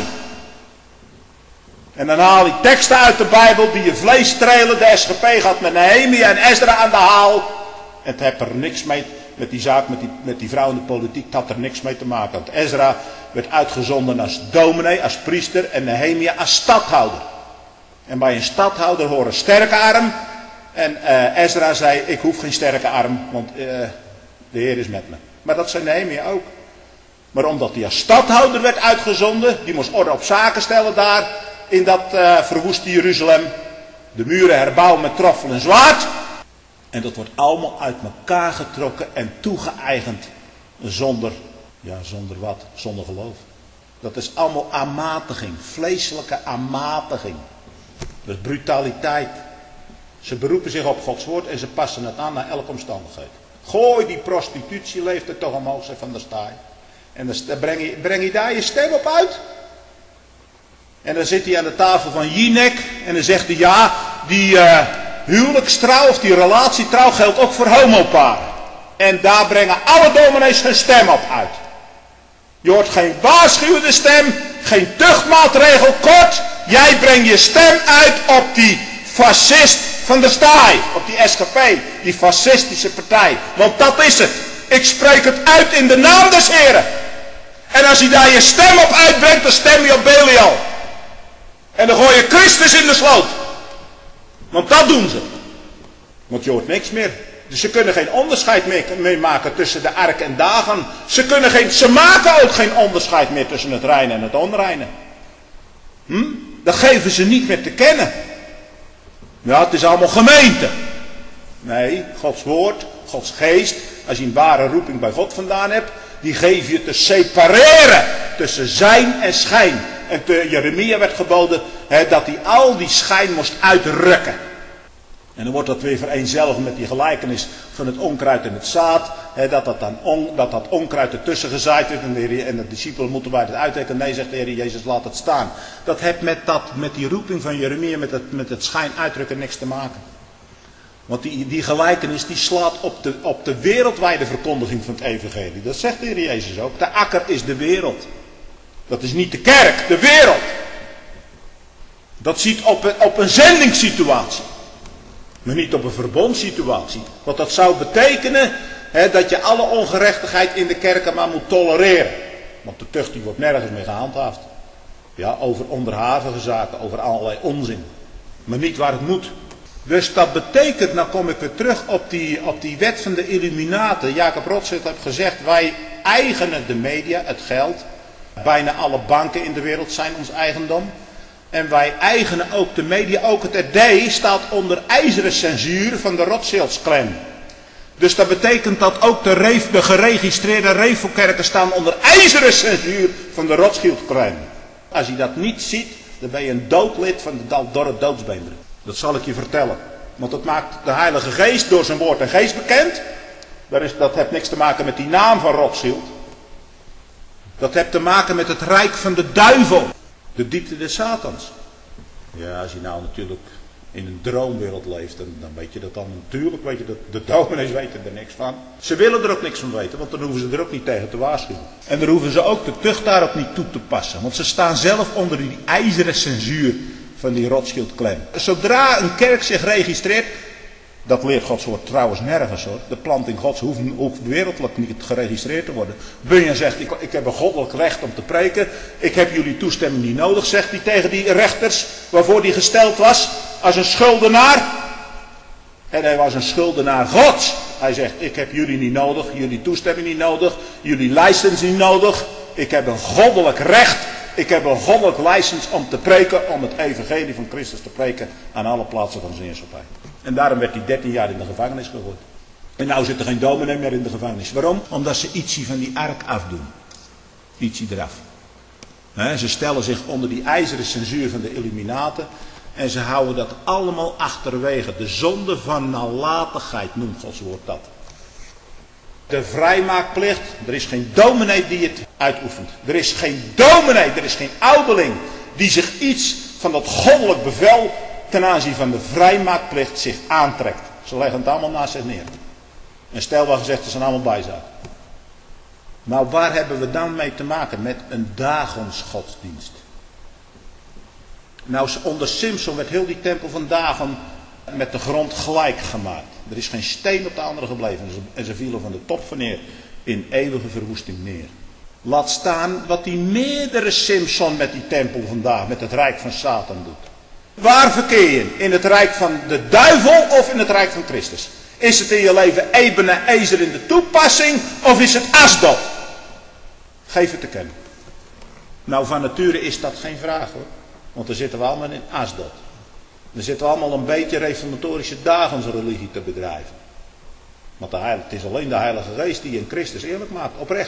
En dan haal je teksten uit de Bijbel die je vlees strelen. De S G P gaat met Nehemia en Ezra aan de haal. En het heeft er niks mee, met die zaak, met die, met die vrouw in de politiek, het had er niks mee te maken. Want Ezra werd uitgezonden als dominee, als priester en Nehemia als stadhouder. En bij een stadhouder horen sterke arm. En uh, Ezra zei, ik hoef geen sterke arm, want uh, de Heer is met me. Maar dat zei Nehemia ook. Maar omdat hij als stadhouder werd uitgezonden, die moest orde op zaken stellen daar in dat uh, verwoeste Jeruzalem. De muren herbouwen met troffel en zwaard. En dat wordt allemaal uit elkaar getrokken en toegeëigend zonder, ja zonder wat, zonder geloof. Dat is allemaal aanmatiging, vleeselijke aanmatiging. Dat is brutaliteit. Ze beroepen zich op Gods woord en ze passen het aan naar elke omstandigheid. Gooi die prostitutieleeftijd toch omhoog, zei Van der Staaij. En dan breng je, breng je daar je stem op uit. En dan zit hij aan de tafel van Jinek en dan zegt hij ja, die uh, huwelijkstrouw of die relatietrouw geldt ook voor homoparen. En daar brengen alle dominees hun stem op uit. Je hoort geen waarschuwende stem, geen tuchtmaatregel, kort. Jij brengt je stem uit op die fascist Van der Staaij, op die S G P, die fascistische partij. Want dat is het. Ik spreek het uit in de naam des Heren. En als je daar je stem op uitbrengt, dan stem je op Belial. En dan gooi je Christus in de sloot. Want dat doen ze. Want je hoort niks meer. Dus ze kunnen geen onderscheid meer, meer maken tussen de ark en Dagon. Ze, kunnen geen, ze maken ook geen onderscheid meer tussen het reine en het onreine. Hm? Dat geven ze niet meer te kennen. Ja, het is allemaal gemeente. Nee, Gods woord, Gods geest, als je een ware roeping bij God vandaan hebt, die geef je te separeren tussen zijn en schijn. En te Jeremia werd geboden he, dat hij al die schijn moest uitrukken. En dan wordt dat weer vereenzelvigd met die gelijkenis van het onkruid en het zaad. He, dat, dat, dan on, dat dat onkruid ertussen gezaaid wordt. En de, en de discipelen moeten wij het uittekenen. Nee, zegt de Heer Jezus, laat het staan. Dat heeft met, dat, met die roeping van Jeremia, met het, met het schijn uitdrukken niks te maken. Want die, die gelijkenis die slaat op de, op de wereldwijde verkondiging van het evangelie. Dat zegt de Heer Jezus ook. De akker is de wereld. Dat is niet de kerk, de wereld. Dat ziet op een, op een zendingssituatie. Maar niet op een verbondssituatie. Want dat zou betekenen hè, dat je alle ongerechtigheid in de kerken maar moet tolereren. Want de tucht die wordt nergens meer gehandhaafd. Ja, over onderhavige zaken, over allerlei onzin. Maar niet waar het moet. Dus dat betekent, nou kom ik weer terug op die, op die wet van de Illuminaten. Jacob Rothschild heeft gezegd, wij eigenen de media, het geld. Bijna alle banken in de wereld zijn ons eigendom. En wij eigenen ook de media, ook het R D staat onder ijzeren censuur van de Rothschilds-clan. Dus dat betekent dat ook de, reef, de geregistreerde revelkerken staan onder ijzeren censuur van de Rothschild-clan. Als je dat niet ziet, dan ben je een doodlid van de dorre doodsbeenderen. Dat zal ik je vertellen. Want dat maakt de Heilige Geest door zijn woord en geest bekend. Dat, is, dat heeft niks te maken met die naam van Rothschild. Dat heeft te maken met het rijk van de duivel. De diepte des Satans. Ja, als je nou natuurlijk in een droomwereld leeft, dan, dan weet je dat dan. Natuurlijk weet je dat. De dominees weten er niks van. Ze willen er ook niks van weten, want dan hoeven ze er ook niet tegen te waarschuwen. En dan hoeven ze ook de tucht daarop niet toe te passen. Want ze staan zelf onder die ijzeren censuur van die Rothschild-clan. Zodra een kerk zich registreert, dat leert Gods woord trouwens nergens hoor. De planting Gods hoeft, hoeft wereldlijk niet geregistreerd te worden. Bunyan zegt, ik, ik heb een goddelijk recht om te preken. Ik heb jullie toestemming niet nodig, zegt hij tegen die rechters waarvoor hij gesteld was. Als een schuldenaar. En hij was een schuldenaar Gods. Hij zegt, ik heb jullie niet nodig, jullie toestemming niet nodig, jullie license niet nodig. Ik heb een goddelijk recht. Ik heb een goddelijk license om te preken, om het evangelie van Christus te preken aan alle plaatsen van zijn heerschappij. En daarom werd hij dertien jaar in de gevangenis gegooid. En nou zit er geen dominee meer in de gevangenis. Waarom? Omdat ze ietsie van die ark afdoen. Ietsie eraf. He, ze stellen zich onder die ijzeren censuur van de Illuminaten. En ze houden dat allemaal achterwege. De zonde van nalatigheid noemt Gods woord dat. De vrijmaakplicht. Er is geen dominee die het uitoefent. Er is geen dominee, er is geen ouderling die zich iets van dat goddelijk bevel ten aanzien van de vrijmaakplicht zich aantrekt. Ze leggen het allemaal naast zich neer. En stel wel gezegd, ze zijn allemaal bijzaken. Nou, waar hebben we dan mee te maken? Met een Dagonsgodsdienst. Nou, onder Simson werd heel die tempel van Dagon met de grond gelijk gemaakt. Er is geen steen op de andere gebleven. En ze vielen van de top van neer in eeuwige verwoesting neer. Laat staan wat die meerdere Simson met die tempel vandaag, met het rijk van Satan doet. Waar verkeer je? In het rijk van de duivel of in het rijk van Christus? Is het in je leven Ebenezer in de toepassing of is het Asdod? Geef het te kennen. Nou, van nature is dat geen vraag hoor. Want dan zitten we allemaal in Asdod. Dan zitten we allemaal een beetje reformatorische Dagonsreligie te bedrijven. Want de heilige, het is alleen de Heilige Geest die je in Christus eerlijk maakt, oprecht.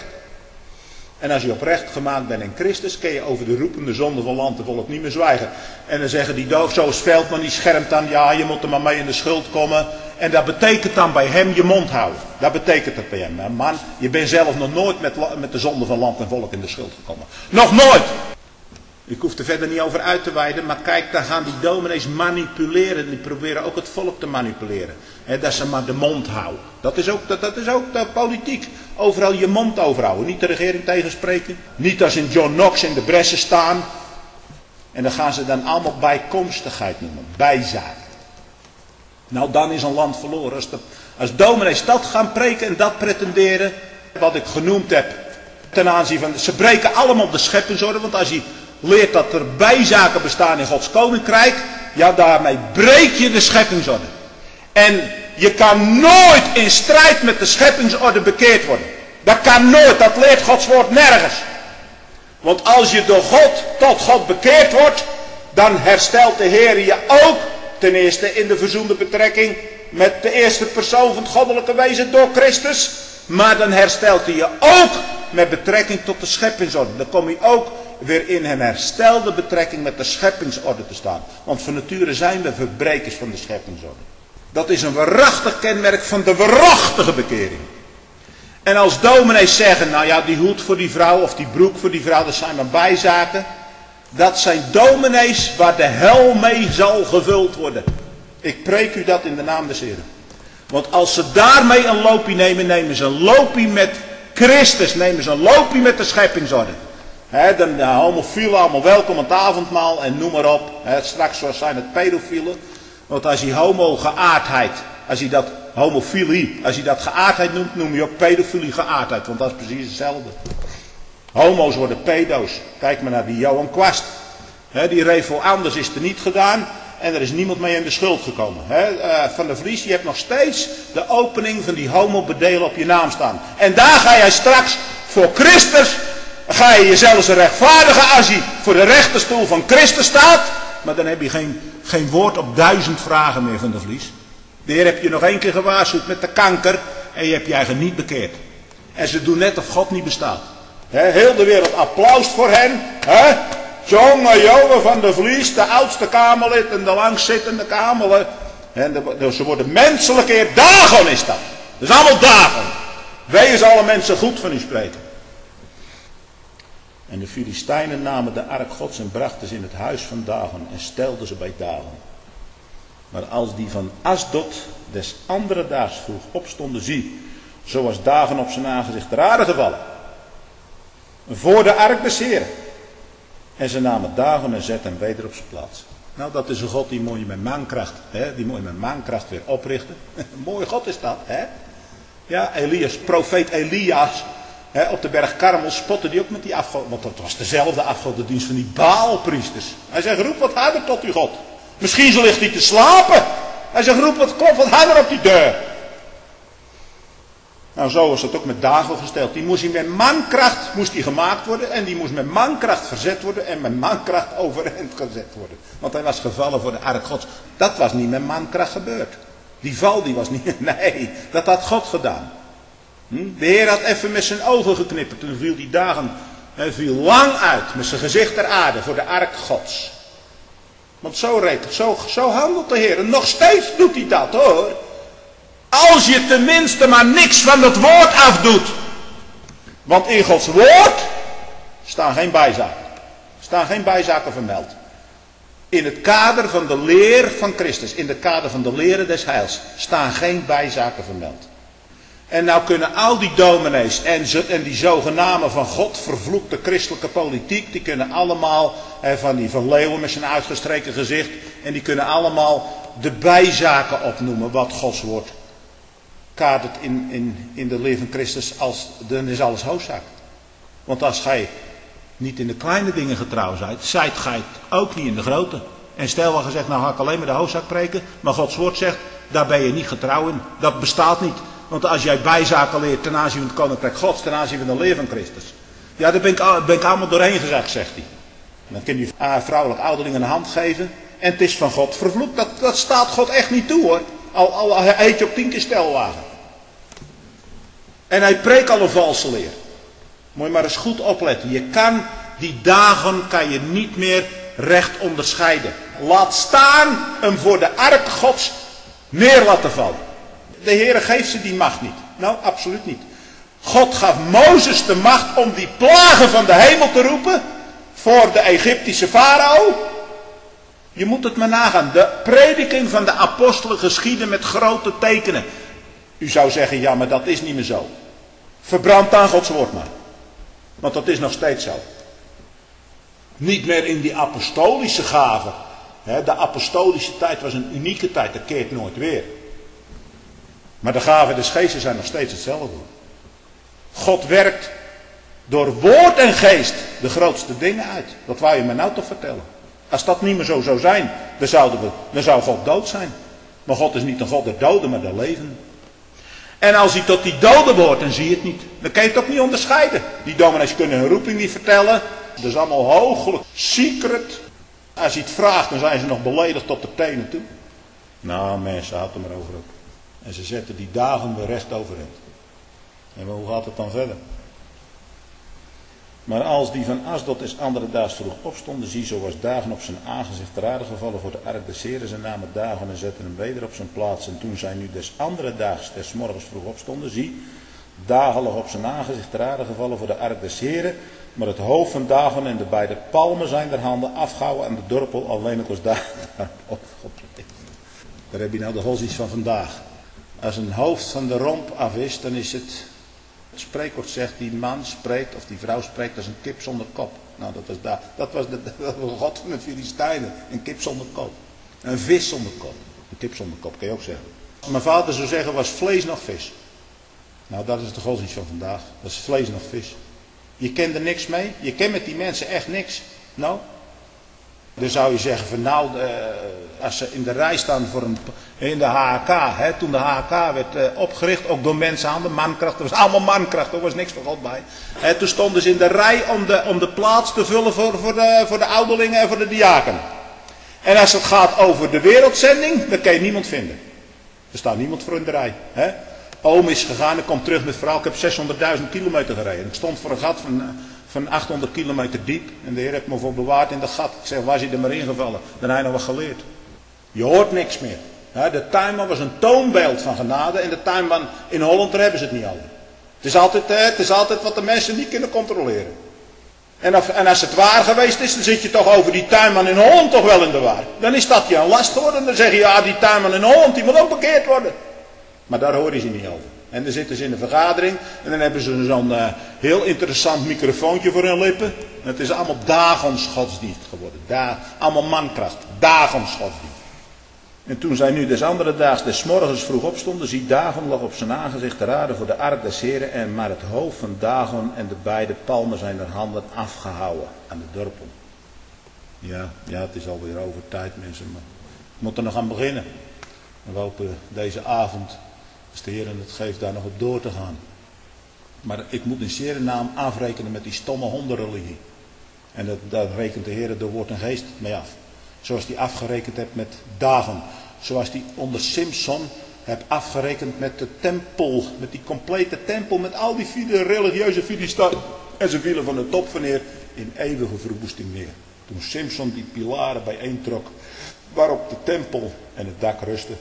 En als je oprecht gemaakt bent in Christus, kun je over de roepende zonde van land en volk niet meer zwijgen. En dan zeggen die doof, zoals Veldman, die schermt dan, ja, je moet er maar mee in de schuld komen. En dat betekent dan bij hem je mond houden. Dat betekent het bij hem. Hè? Man, je bent zelf nog nooit met, met de zonde van land en volk in de schuld gekomen. Nog nooit! Ik hoef er verder niet over uit te wijden, maar kijk, dan gaan die dominees manipuleren. Die proberen ook het volk te manipuleren. He, dat ze maar de mond houden. Dat is ook, dat, dat is ook de politiek. Overal je mond overhouden. Niet de regering tegenspreken. Niet als in John Knox in de bressen staan. En dan gaan ze dan allemaal bijkomstigheid noemen. Bijzaak. Nou, dan is een land verloren. Als, de, als dominees dat gaan preken en dat pretenderen. Wat ik genoemd heb. Ten aanzien van, ze breken allemaal de scheppingsorde. Want als je leert dat er bijzaken bestaan in Gods koninkrijk. Ja, daarmee breek je de scheppingsorde. En je kan nooit in strijd met de scheppingsorde bekeerd worden. Dat kan nooit, dat leert Gods woord nergens. Want als je door God tot God bekeerd wordt, dan herstelt de Heer je ook, ten eerste in de verzoende betrekking met de eerste persoon van het goddelijke wezen door Christus. Maar dan herstelt hij je ook met betrekking tot de scheppingsorde. Dan kom je ook weer in een herstelde betrekking met de scheppingsorde te staan. Want van nature zijn we verbrekers van de scheppingsorde. Dat is een waarachtig kenmerk van de waarachtige bekering. En als dominees zeggen, nou ja, die hoed voor die vrouw of die broek voor die vrouw, dat zijn maar bijzaken. Dat zijn dominees waar de hel mee zal gevuld worden. Ik preek u dat in de naam des Heren. Want als ze daarmee een loopje nemen, nemen ze een loopje met Christus, nemen ze een loopje met de scheppingsorde. He, dan de homofielen allemaal welkom aan het avondmaal en noem maar op. He, straks zijn het pedofielen. Want als je homo-geaardheid, als je dat homofilie, als je dat geaardheid noemt, noem je ook pedofilie geaardheid. Want dat is precies hetzelfde. Homo's worden pedo's. Kijk maar naar die Johan Kwast. He, die revel anders is er niet gedaan. En er is niemand mee in de schuld gekomen. He, uh, van der Vries, je hebt nog steeds de opening van die homo-bedelen op je naam staan. En daar ga jij straks voor Christus, ga je jezelf rechtvaardigen als je voor de rechterstoel van Christus staat. Maar dan heb je geen, geen woord op duizend vragen meer van de Vries. De Heer heb je nog één keer gewaarschuwd met de kanker en je hebt je eigen niet bekeerd. En ze doen net of God niet bestaat. He, heel de wereld applaus voor hen. He? Jonge jongen van de Vries, de oudste Kamerlid en de langzittende Kamerlid. En de, de, ze worden menselijk eer. Dagon is dat. Dat is allemaal Dagon. Wees alle mensen goed van u spreken. En de Filistijnen namen de ark Gods en brachten ze in het huis van Dagon en stelden ze bij Dagon. Maar als die van Asdod des andere daags vroeg opstonden, zie, zo was Dagon op zijn aangezicht ter aarde gevallen. Voor de ark des Heren. En ze namen Dagon en zetten hem weder op zijn plaats. Nou, dat is een God die moet je met mankracht, hè, die moet je met mankracht weer oprichten. Mooie God is dat, hè? Ja, Elias, profeet Elias, hè, op de berg Karmel spotte die ook met die afgod. Want dat was dezelfde afgodendienst van die Baalpriesters. Hij zegt, roep wat harder tot uw God. Misschien zo ligt hij te slapen. Hij zegt, roep wat, klop wat harder op die deur. Nou, zo was het ook met Dagon gesteld. Die moest hij met mankracht moest die gemaakt worden. En die moest met mankracht verzet worden. En met mankracht overeind gezet worden. Want hij was gevallen voor de ark Gods. Dat was niet met mankracht gebeurd. Die val die was niet. Nee, dat had God gedaan. Hm? De Heer had even met zijn ogen geknipperd. Toen viel die Dagon. Hij viel lang uit. Met zijn gezicht ter aarde. Voor de ark Gods. Want zo rekent. Zo, zo handelt de Heer. En nog steeds doet hij dat hoor. Als je tenminste maar niks van het woord afdoet. Want in Gods woord staan geen bijzaken. Staan geen bijzaken vermeld. In het kader van de leer van Christus. In het kader van de leren des heils. Staan geen bijzaken vermeld. En nou kunnen al die dominees en, zo, en die zogenamen van God vervloekte christelijke politiek, die kunnen allemaal, hè, van die van Leeuwen met zijn uitgestreken gezicht, en die kunnen allemaal de bijzaken opnoemen wat Gods woord kadert in, in, in de leer van Christus, als, dan is alles hoofdzaak. Want als gij niet in de kleine dingen getrouw zijt, zijt gij ook niet in de grote. En stel wel gezegd, nou ga ik alleen maar de hoofdzaak preken, maar Gods woord zegt, daar ben je niet getrouw in. Dat bestaat niet. Want als jij bijzaken leert ten aanzien van het koninkrijk Gods, ten aanzien van de leer van Christus. Ja, daar ben ik, ben ik allemaal doorheen gezegd, zegt hij. Dan kun je uh, vrouwelijk ouderling een hand geven. En het is van God vervloekt. Dat, dat staat God echt niet toe, hoor. Al, al eet je op tien keer stelwagen. En hij preekt al een valse leer. Moet je maar eens goed opletten. Je kan die dagen kan je niet meer recht onderscheiden. Laat staan hem voor de ark Gods neer laten vallen. De Heere geeft ze die macht niet. Nou, absoluut niet. God gaf Mozes de macht om die plagen van de hemel te roepen voor de Egyptische farao. Je moet het maar nagaan. De prediking van de apostelen geschiedde met grote tekenen. U zou zeggen, ja, maar dat is niet meer zo. Verbrand aan Gods woord maar. Want dat is nog steeds zo. Niet meer in die apostolische gaven. De apostolische tijd was een unieke tijd. Dat keert nooit weer. Maar de gaven des geestes zijn nog steeds hetzelfde. God werkt door woord en geest de grootste dingen uit. Dat wou je me nou toch vertellen. Als dat niet meer zo zou zijn, dan, zouden we, dan zou God dood zijn. Maar God is niet een God der doden, maar der levenden. En als hij tot die doden behoort, dan zie je het niet. Dan kan je het ook niet onderscheiden. Die dominees kunnen hun roeping niet vertellen. Dat is allemaal hoogelijk, secret. Als je het vraagt, dan zijn ze nog beledigd tot de tenen toe. Nou mensen, houd er maar over op. En ze zetten die dagen weer recht overeind. En hoe gaat het dan verder? Maar als die van Asdod is andere daags vroeg opstonden, zie, zo was dagen op zijn aangezicht te raden gevallen voor de ark des Heren. Ze namen dagen en zetten hem weder op zijn plaats. En toen zij nu des andere daags des morgens vroeg opstonden, zie, dagen lag op zijn aangezicht te raden gevallen voor de ark des Heren. Maar het hoofd van dagen en de beide palmen zijn der handen afgehouden aan de dorpel, alleen het was daar opgebleven. Daar heb je nou de godsdienst van vandaag. Als een hoofd van de romp af is, dan is het... Het spreekwoord zegt, die man spreekt, of die vrouw spreekt als een kip zonder kop. Nou, dat was, daar, dat was de, dat was de god van de Filistijnen. Een kip zonder kop. Een vis zonder kop. Een kip zonder kop, kan je ook zeggen. Mijn vader zou zeggen, was vlees nog vis. Nou, dat is de godsdienst van vandaag. Dat is vlees nog vis. Je kent er niks mee. Je kent met die mensen echt niks. Nou, dan zou je zeggen van nou, uh, als ze in de rij staan voor een, in de H K, hè, toen de H K werd uh, opgericht, ook door mensenhanden, mankracht, er was allemaal mankracht, er was niks van God bij. Hè, toen stonden ze in de rij om de, om de plaats te vullen voor, voor, de, voor de ouderlingen en voor de diaken. En als het gaat over de wereldzending, dan kan je niemand vinden. Er staat niemand voor in de rij. Hè. Oom is gegaan en komt terug met verhaal, ik heb zeshonderdduizend kilometer gereden. Ik stond voor een gat van... Uh, Van achthonderd kilometer diep. En de Heer heeft me voor bewaard in dat gat. Ik zeg, waar is hij er maar ingevallen? Dan heb je nog wat geleerd. Je hoort niks meer. De tuinman was een toonbeeld van genade. En de tuinman in Holland, daar hebben ze het niet over. Het is altijd, het is altijd wat de mensen niet kunnen controleren. En, of, en als het waar geweest is, dan zit je toch over die tuinman in Holland toch wel in de waar. Dan is dat je een last geworden. Dan zeg je, ja, die tuinman in Holland, die moet ook bekeerd worden. Maar daar horen ze niet over. En dan zitten ze in een vergadering en dan hebben ze zo'n uh, heel interessant microfoontje voor hun lippen. En het is allemaal dagens godsdienst geworden. Da allemaal mankracht. Dagens godsdienst. En toen zij nu des andere daags des morgens vroeg opstonden, zie Dagon lag op zijn aangezicht te raden voor de ark des Heren. En maar het hoofd van Dagon en de beide palmen zijn er handen afgehouden aan de dorpel. Ja, ja, het is alweer over tijd mensen, maar we moeten nog aan beginnen. We hopen deze avond, als de Heer het geeft, daar nog op door te gaan. Maar ik moet in zere naam afrekenen met die stomme hondenreligie. En dat, daar rekent de Heer door woord en geest mee af. Zoals hij afgerekend hebt met Dagon. Zoals hij onder Simson hebt afgerekend met de tempel. Met die complete tempel. Met al die religieuze Filistijnen. En ze vielen van de top van neer in eeuwige verwoesting neer. Toen Simson die pilaren bijeentrok. Waarop de tempel en het dak rustten.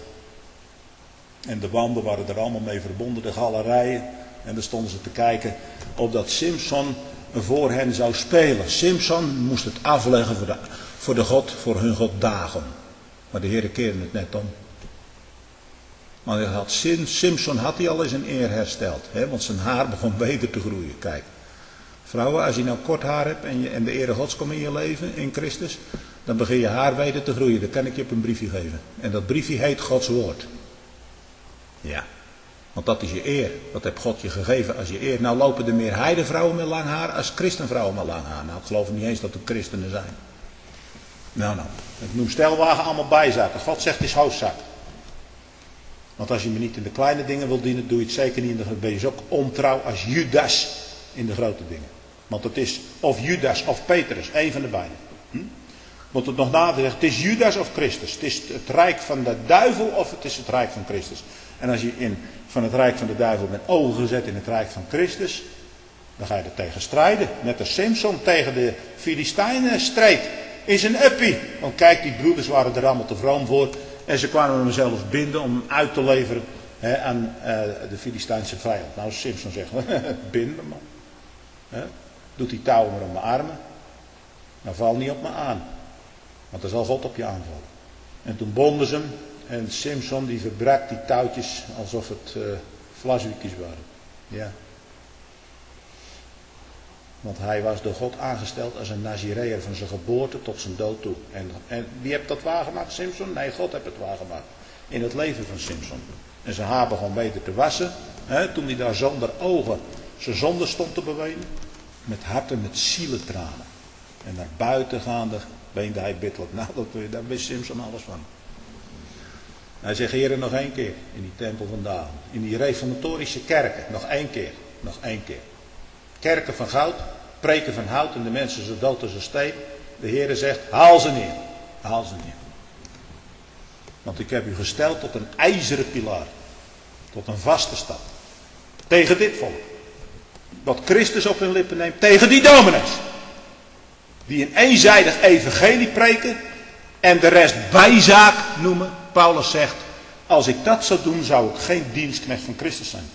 En de wanden waren er allemaal mee verbonden. De galerijen. En dan stonden ze te kijken opdat Simson voor hen zou spelen. Simson moest het afleggen voor de, voor de God, voor hun God Dagon. Maar de Heer keerde het net om. Maar hij had, Simson had hij al eens een eer hersteld. Hè? Want zijn haar begon beter te groeien. Kijk, vrouwen, als je nou kort haar hebt en, je, en de ere Gods komt in je leven, in Christus, dan begin je haar beter te groeien. Dat kan ik je op een briefje geven. En dat briefje heet Gods woord. Ja, want dat is je eer. Dat heeft God je gegeven als je eer. Nou lopen er meer heidenvrouwen met lang haar als christenvrouwen met lang haar. Nou, ik geloof niet eens dat er christenen zijn. Nou, nou. Ik noem stelwagen allemaal bijzaken. God zegt het is hoofdzak. Want als je me niet in de kleine dingen wil dienen, doe je het zeker niet in de grote. Ben je dus ook ontrouw als Judas in de grote dingen. Want het is of Judas of Petrus, één van de beiden. Hm? Moet het nog nader zeggen, het is Judas of Christus. Het is het rijk van de duivel of het is het rijk van Christus. En als je in, van het rijk van de duivel bent overgezet in het rijk van Christus, dan ga je er tegen strijden. Net als Simson tegen de Filistijnen streed. In zijn uppie. Want kijk, die broeders waren er allemaal te vroom voor. En ze kwamen hem zelfs binden om hem uit te leveren he, aan uh, de Filistijnse vijand. Nou, Simson zegt, binden man. He, doet die touwen maar om mijn armen. Nou, val niet op me aan. Want dan zal God op je aanvallen. En toen bonden ze hem. En Simson die verbrak die touwtjes alsof het uh, vlaswiekjes waren. Ja. Want hij was door God aangesteld als een Nazireër van zijn geboorte tot zijn dood toe. En, en wie heeft dat waargemaakt? Simson? Nee, God heeft het waargemaakt. In het leven van Simson. En zijn haar begon beter te wassen. Hè, toen hij daar zonder ogen zijn zonde stond te bewenen. Met harten, met zielentranen. En naar buiten gaande weende hij bitterlijk. Nou, dat, daar wist Simson alles van. Hij zegt, heren, nog één keer in die tempel vandaan. In die reformatorische kerken. Nog één keer. Nog één keer. Kerken van goud, preken van hout en de mensen zo dood als een steen. De Heere zegt, haal ze neer. Haal ze neer. Want ik heb u gesteld tot een ijzeren pilaar. Tot een vaste stad. Tegen dit volk. Wat Christus op hun lippen neemt. Tegen die dominees. Die een eenzijdig evangelie preken. En de rest bijzaak noemen. Paulus zegt, als ik dat zou doen, zou ik geen dienstknecht van Christus zijn.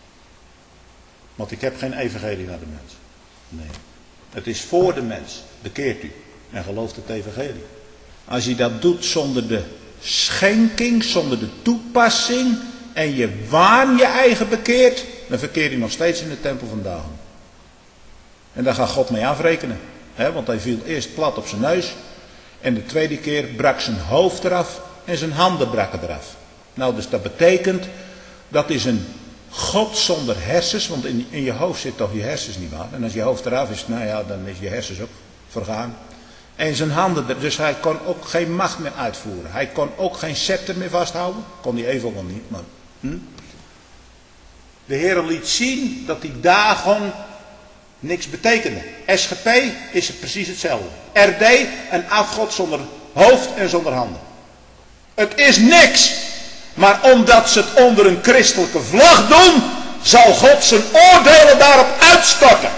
Want ik heb geen evangelie naar de mens. Nee. Het is voor de mens. Bekeert u. En gelooft het evangelie. Als je dat doet zonder de schenking, zonder de toepassing. En je waan je eigen bekeert. Dan verkeert hij nog steeds in de tempel van Dagon. En daar gaat God mee afrekenen. He, want hij viel eerst plat op zijn neus. En de tweede keer brak zijn hoofd eraf. En zijn handen braken eraf. Nou, dus dat betekent. Dat is een God zonder hersens, want in, in je hoofd zit toch je hersens niet waar. En als je hoofd eraf is, nou ja, dan is je hersens ook vergaan. En zijn handen, er, dus hij kon ook geen macht meer uitvoeren. Hij kon ook geen scepter meer vasthouden. Kon die even wel niet, maar... Hm? De Heer liet zien dat die Dagon niks betekende. S G P is het precies hetzelfde. R D, een afgod zonder hoofd en zonder handen. Het is niks. Maar omdat ze het onder een christelijke vlag doen, zal God zijn oordelen daarop uitstorten.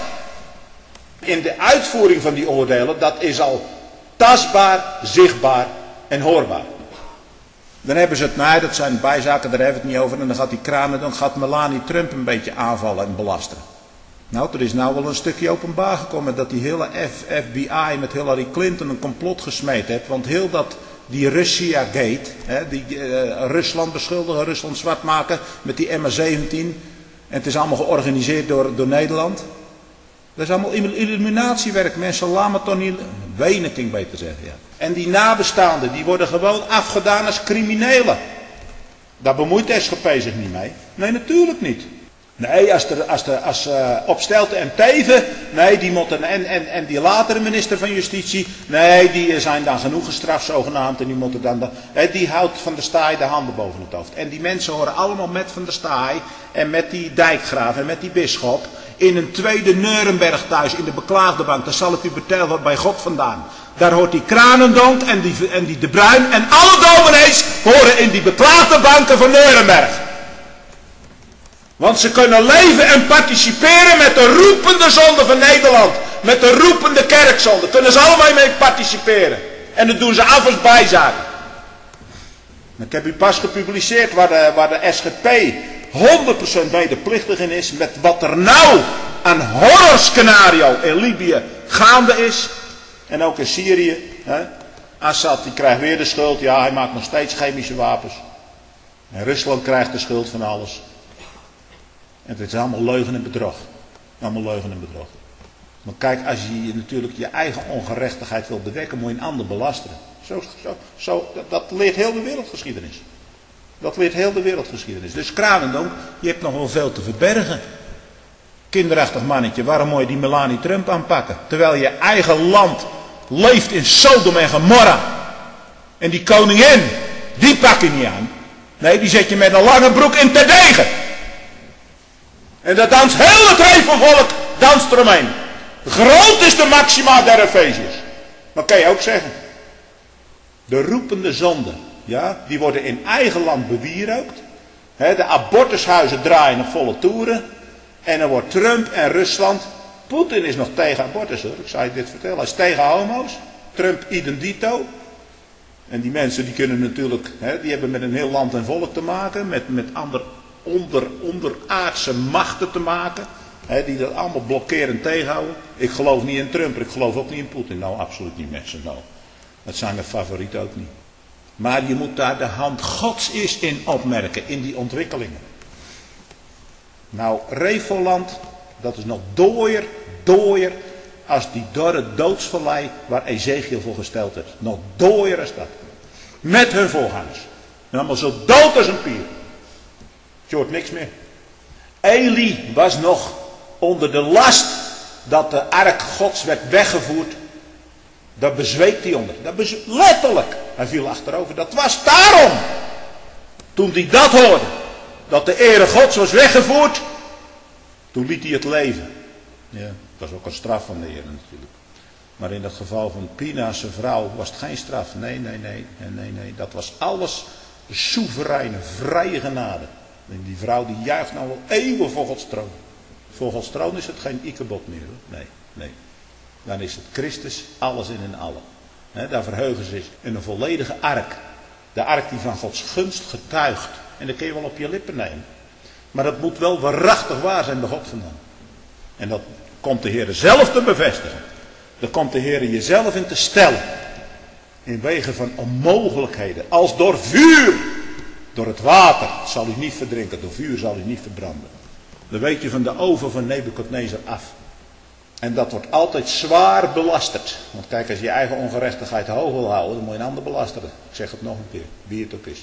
In de uitvoering van die oordelen, dat is al tastbaar, zichtbaar en hoorbaar. Dan hebben ze het, nou dat zijn bijzaken, daar hebben we het niet over. En dan gaat die kranen, dan gaat Melania Trump een beetje aanvallen en belasteren. Nou, er is nou wel een stukje openbaar gekomen dat die hele F B I met Hillary Clinton een complot gesmeed heeft. Want heel dat... Die Russia-gate, hè, die uh, Rusland beschuldigen, Rusland zwart maken met die M H zeventien. En het is allemaal georganiseerd door, door Nederland. Dat is allemaal illuminatiewerk. Mensen laten het toch niet... Wenen, kan ik beter zeggen, ja. En die nabestaanden, die worden gewoon afgedaan als criminelen. Daar bemoeit de S G P zich niet mee. Nee, natuurlijk niet. Nee, als, er, als, de, als uh, Opstelten en Teven, nee, die moeten, en, en, en die latere minister van Justitie, nee, die zijn dan genoeg gestraft zogenaamd en die moeten dan, de, hè, die houdt Van der Staaij de handen boven het hoofd. En die mensen horen allemaal met Van der Staaij en met die dijkgraaf en met die bisschop in een tweede Nuremberg thuis in de beklaagde bank. Dat zal ik u vertellen bij God vandaan. Daar hoort die Kranendonk en die, en die De Bruin en alle dominees horen in die beklaagde banken van Nuremberg. Want ze kunnen leven en participeren met de roepende zonde van Nederland. Met de roepende kerkzonde. Kunnen ze allemaal mee participeren. En dat doen ze af als bijzaken. Ik heb u pas gepubliceerd waar de, waar de S G P honderd procent medeplichtig in is. Met wat er nou aan horrorscenario in Libië gaande is. En ook in Syrië. Hè? Assad die krijgt weer de schuld. Ja, hij maakt nog steeds chemische wapens. En Rusland krijgt de schuld van alles. En het is allemaal leugen en bedrog. Allemaal leugen en bedrog. Maar kijk, als je natuurlijk je eigen ongerechtigheid wil bedekken, moet je een ander belasteren. Zo, zo, zo, dat, dat leert heel de wereldgeschiedenis. Dat leert heel de wereldgeschiedenis. Dus Kranendonk, je hebt nog wel veel te verbergen. Kinderachtig mannetje, waarom moet je die Melanie Trump aanpakken? Terwijl je eigen land leeft in Sodom en Gomorra. En die koningin, die pak je niet aan. Nee, die zet je met een lange broek in terdege. En dat danst heel het hevelvolk, danst eromheen. Groot is de maxima der Efeziërs. Maar kan je ook zeggen. De roepende zonden, ja, die worden in eigen land bewierookt. He, de abortushuizen draaien op volle toeren. En dan wordt Trump en Rusland. Poetin is nog tegen abortus hoor, ik zou je dit vertellen. Hij is tegen homo's. Trump idem dito. En die mensen die kunnen natuurlijk, he, die hebben met een heel land en volk te maken. Met, met ander, onder, onderaardse machten te maken. He, die dat allemaal blokkeren en tegenhouden. Ik geloof niet in Trump, ik geloof ook niet in Poetin. Nou, absoluut niet mensen, nou. Dat zijn mijn favorieten ook niet. Maar je moet daar de hand Gods is in opmerken, in die ontwikkelingen. Nou, Revoland, dat is nog dooier, dooier, als die dorre doodsvallei waar Ezekiel voor gesteld werd. Nog dooier als dat. Met hun voorgangers. En allemaal zo dood als een pier. Je hoort niks meer. Eli was nog onder de last dat de ark Gods werd weggevoerd. Daar bezweek hij onder. Dat bezweek, letterlijk. Hij viel achterover. Dat was daarom. Toen hij dat hoorde. Dat de ere Gods was weggevoerd. Toen liet hij het leven. Ja, dat was ook een straf van de Heer natuurlijk. Maar in het geval van Pina, zijn vrouw, was het geen straf. Nee, nee, nee. nee, nee. Dat was alles soevereine, vrije genade. En die vrouw die juicht nou wel eeuwen voor Gods troon. Voor Gods troon is het geen ikebod meer. Hoor. Nee, nee. Dan is het Christus alles in en allen. He, daar verheugen ze zich in een volledige ark. De ark die van Gods gunst getuigt. En dat kun je wel op je lippen nemen. Maar dat moet wel waarachtig waar zijn bij God vandaan. En dat komt de Heer zelf te bevestigen. Daar komt de Heer jezelf in te stellen. In wegen van onmogelijkheden. Als door vuur. Door het water zal u niet verdrinken. Door vuur zal u niet verbranden. Dan weet je van de oven van Nebukadnezar af. En dat wordt altijd zwaar belasterd. Want kijk, als je je eigen ongerechtigheid hoog wil houden, dan moet je een ander belasteren. Ik zeg het nog een keer, wie het ook is.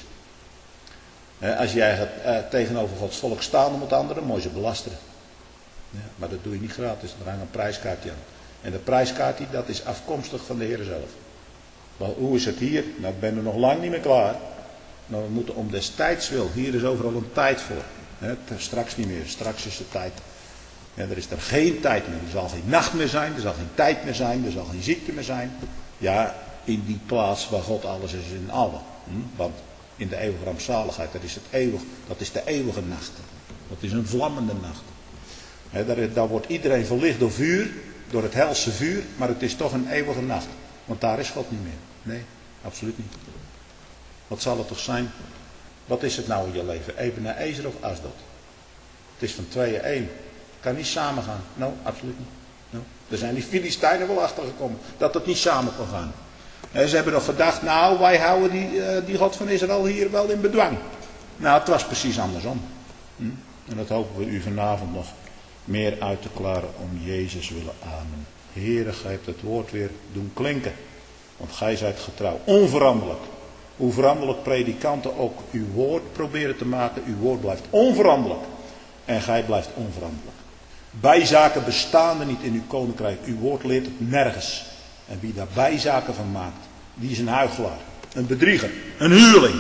Als jij gaat eh, tegenover Gods volk staan moet anderen, moet je ze belasteren. Ja, maar dat doe je niet gratis, er hangt een prijskaartje aan. En dat prijskaartje, dat is afkomstig van de Heer zelf. Maar hoe is het hier? Nou, ik ben er nog lang niet meer klaar. Maar we moeten om des tijds wil. Hier is overal een tijd voor. He, straks niet meer, straks is de tijd. Ja, er is er geen tijd meer. Er zal geen nacht meer zijn, er zal geen tijd meer zijn, er zal geen ziekte meer zijn. Ja, in die plaats waar God alles is in allen. Hm? Want in de eeuwige rampzaligheid, dat is, het eeuwig, dat is de eeuwige nacht. Dat is een vlammende nacht. He, daar, daar wordt iedereen verlicht door vuur, door het helse vuur, maar het is toch een eeuwige nacht. Want daar is God niet meer. Nee, absoluut niet. Wat zal het toch zijn? Wat is het nou in je leven? Ebenezer of Asdod? Het is van tweeën één. Kan niet samen gaan. Nou, absoluut niet. No. Er zijn die Filistijnen wel achtergekomen dat het niet samen kon gaan. En ze hebben nog gedacht, nou, wij houden die, uh, die God van Israël hier wel in bedwang. Nou, het was precies andersom. Hm? En dat hopen we u vanavond nog meer uit te klaren om Jezus willen amen. Heere, gij hebt het woord weer doen klinken. Want gij zijt getrouw. Onveranderlijk. Hoe veranderlijk predikanten ook uw woord proberen te maken. Uw woord blijft onveranderlijk. En gij blijft onveranderlijk. Bijzaken bestaan er niet in uw koninkrijk. Uw woord leert het nergens. En wie daar bijzaken van maakt, die is een huichelaar. Een bedrieger. Een huurling.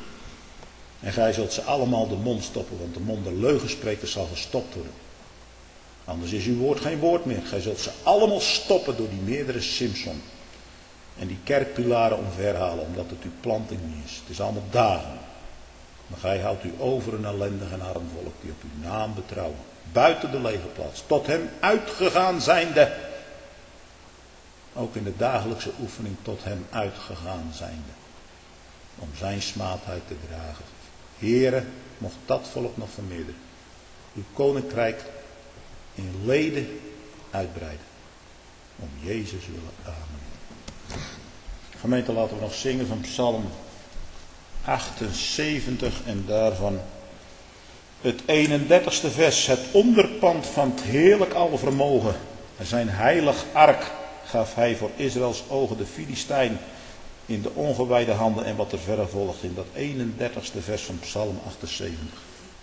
En gij zult ze allemaal de mond stoppen. Want de mond der leugensprekers zal gestopt worden. Anders is uw woord geen woord meer. Gij zult ze allemaal stoppen door die meerdere Simson. En die kerkpilaren omverhalen. Omdat het uw planting niet is. Het is allemaal dagen. Maar gij houdt u over een ellendig en arm volk die op uw naam betrouwen. Buiten de legerplaats. Tot hem uitgegaan zijnde. Ook in de dagelijkse oefening tot hem uitgegaan zijnde. Om zijn smaadheid te dragen. Heere, mocht dat volk nog vermeerderen. Uw koninkrijk in leden uitbreiden. Om Jezus willen. Amen. Gemeente, laten we nog zingen van Psalm achtenzeventig en daarvan het eenendertigste vers. Het onderpand van het heerlijk alvermogen. Zijn heilig ark gaf hij voor Israëls ogen de Filistijn in de ongewijde handen. En wat er verder volgt in dat eenendertigste vers van Psalm achtenzeventig.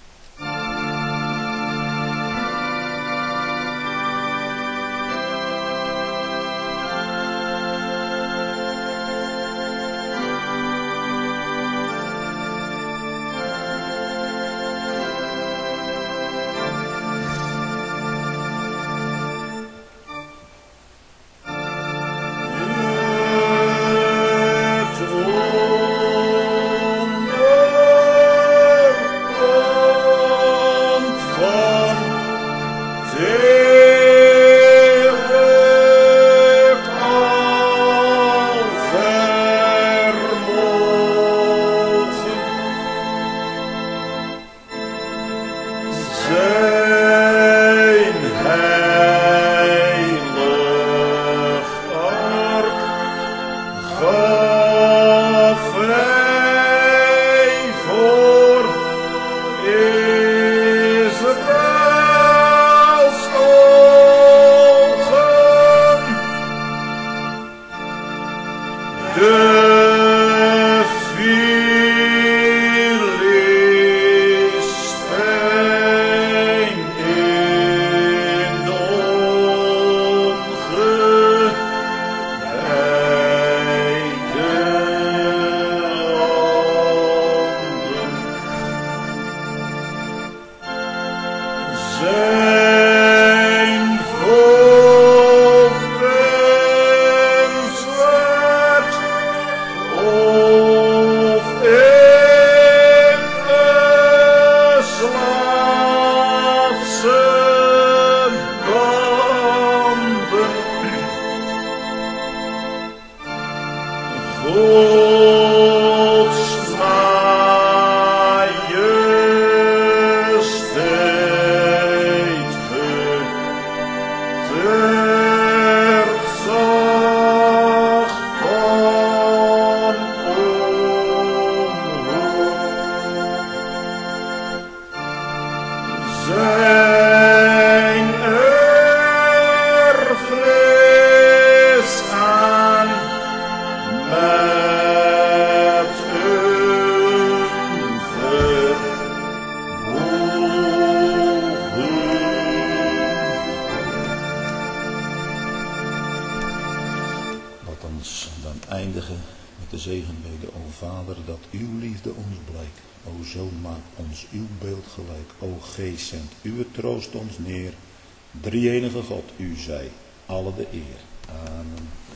Zendt uw troost ons neer, drie-enige God, u zij alle de eer. Amen.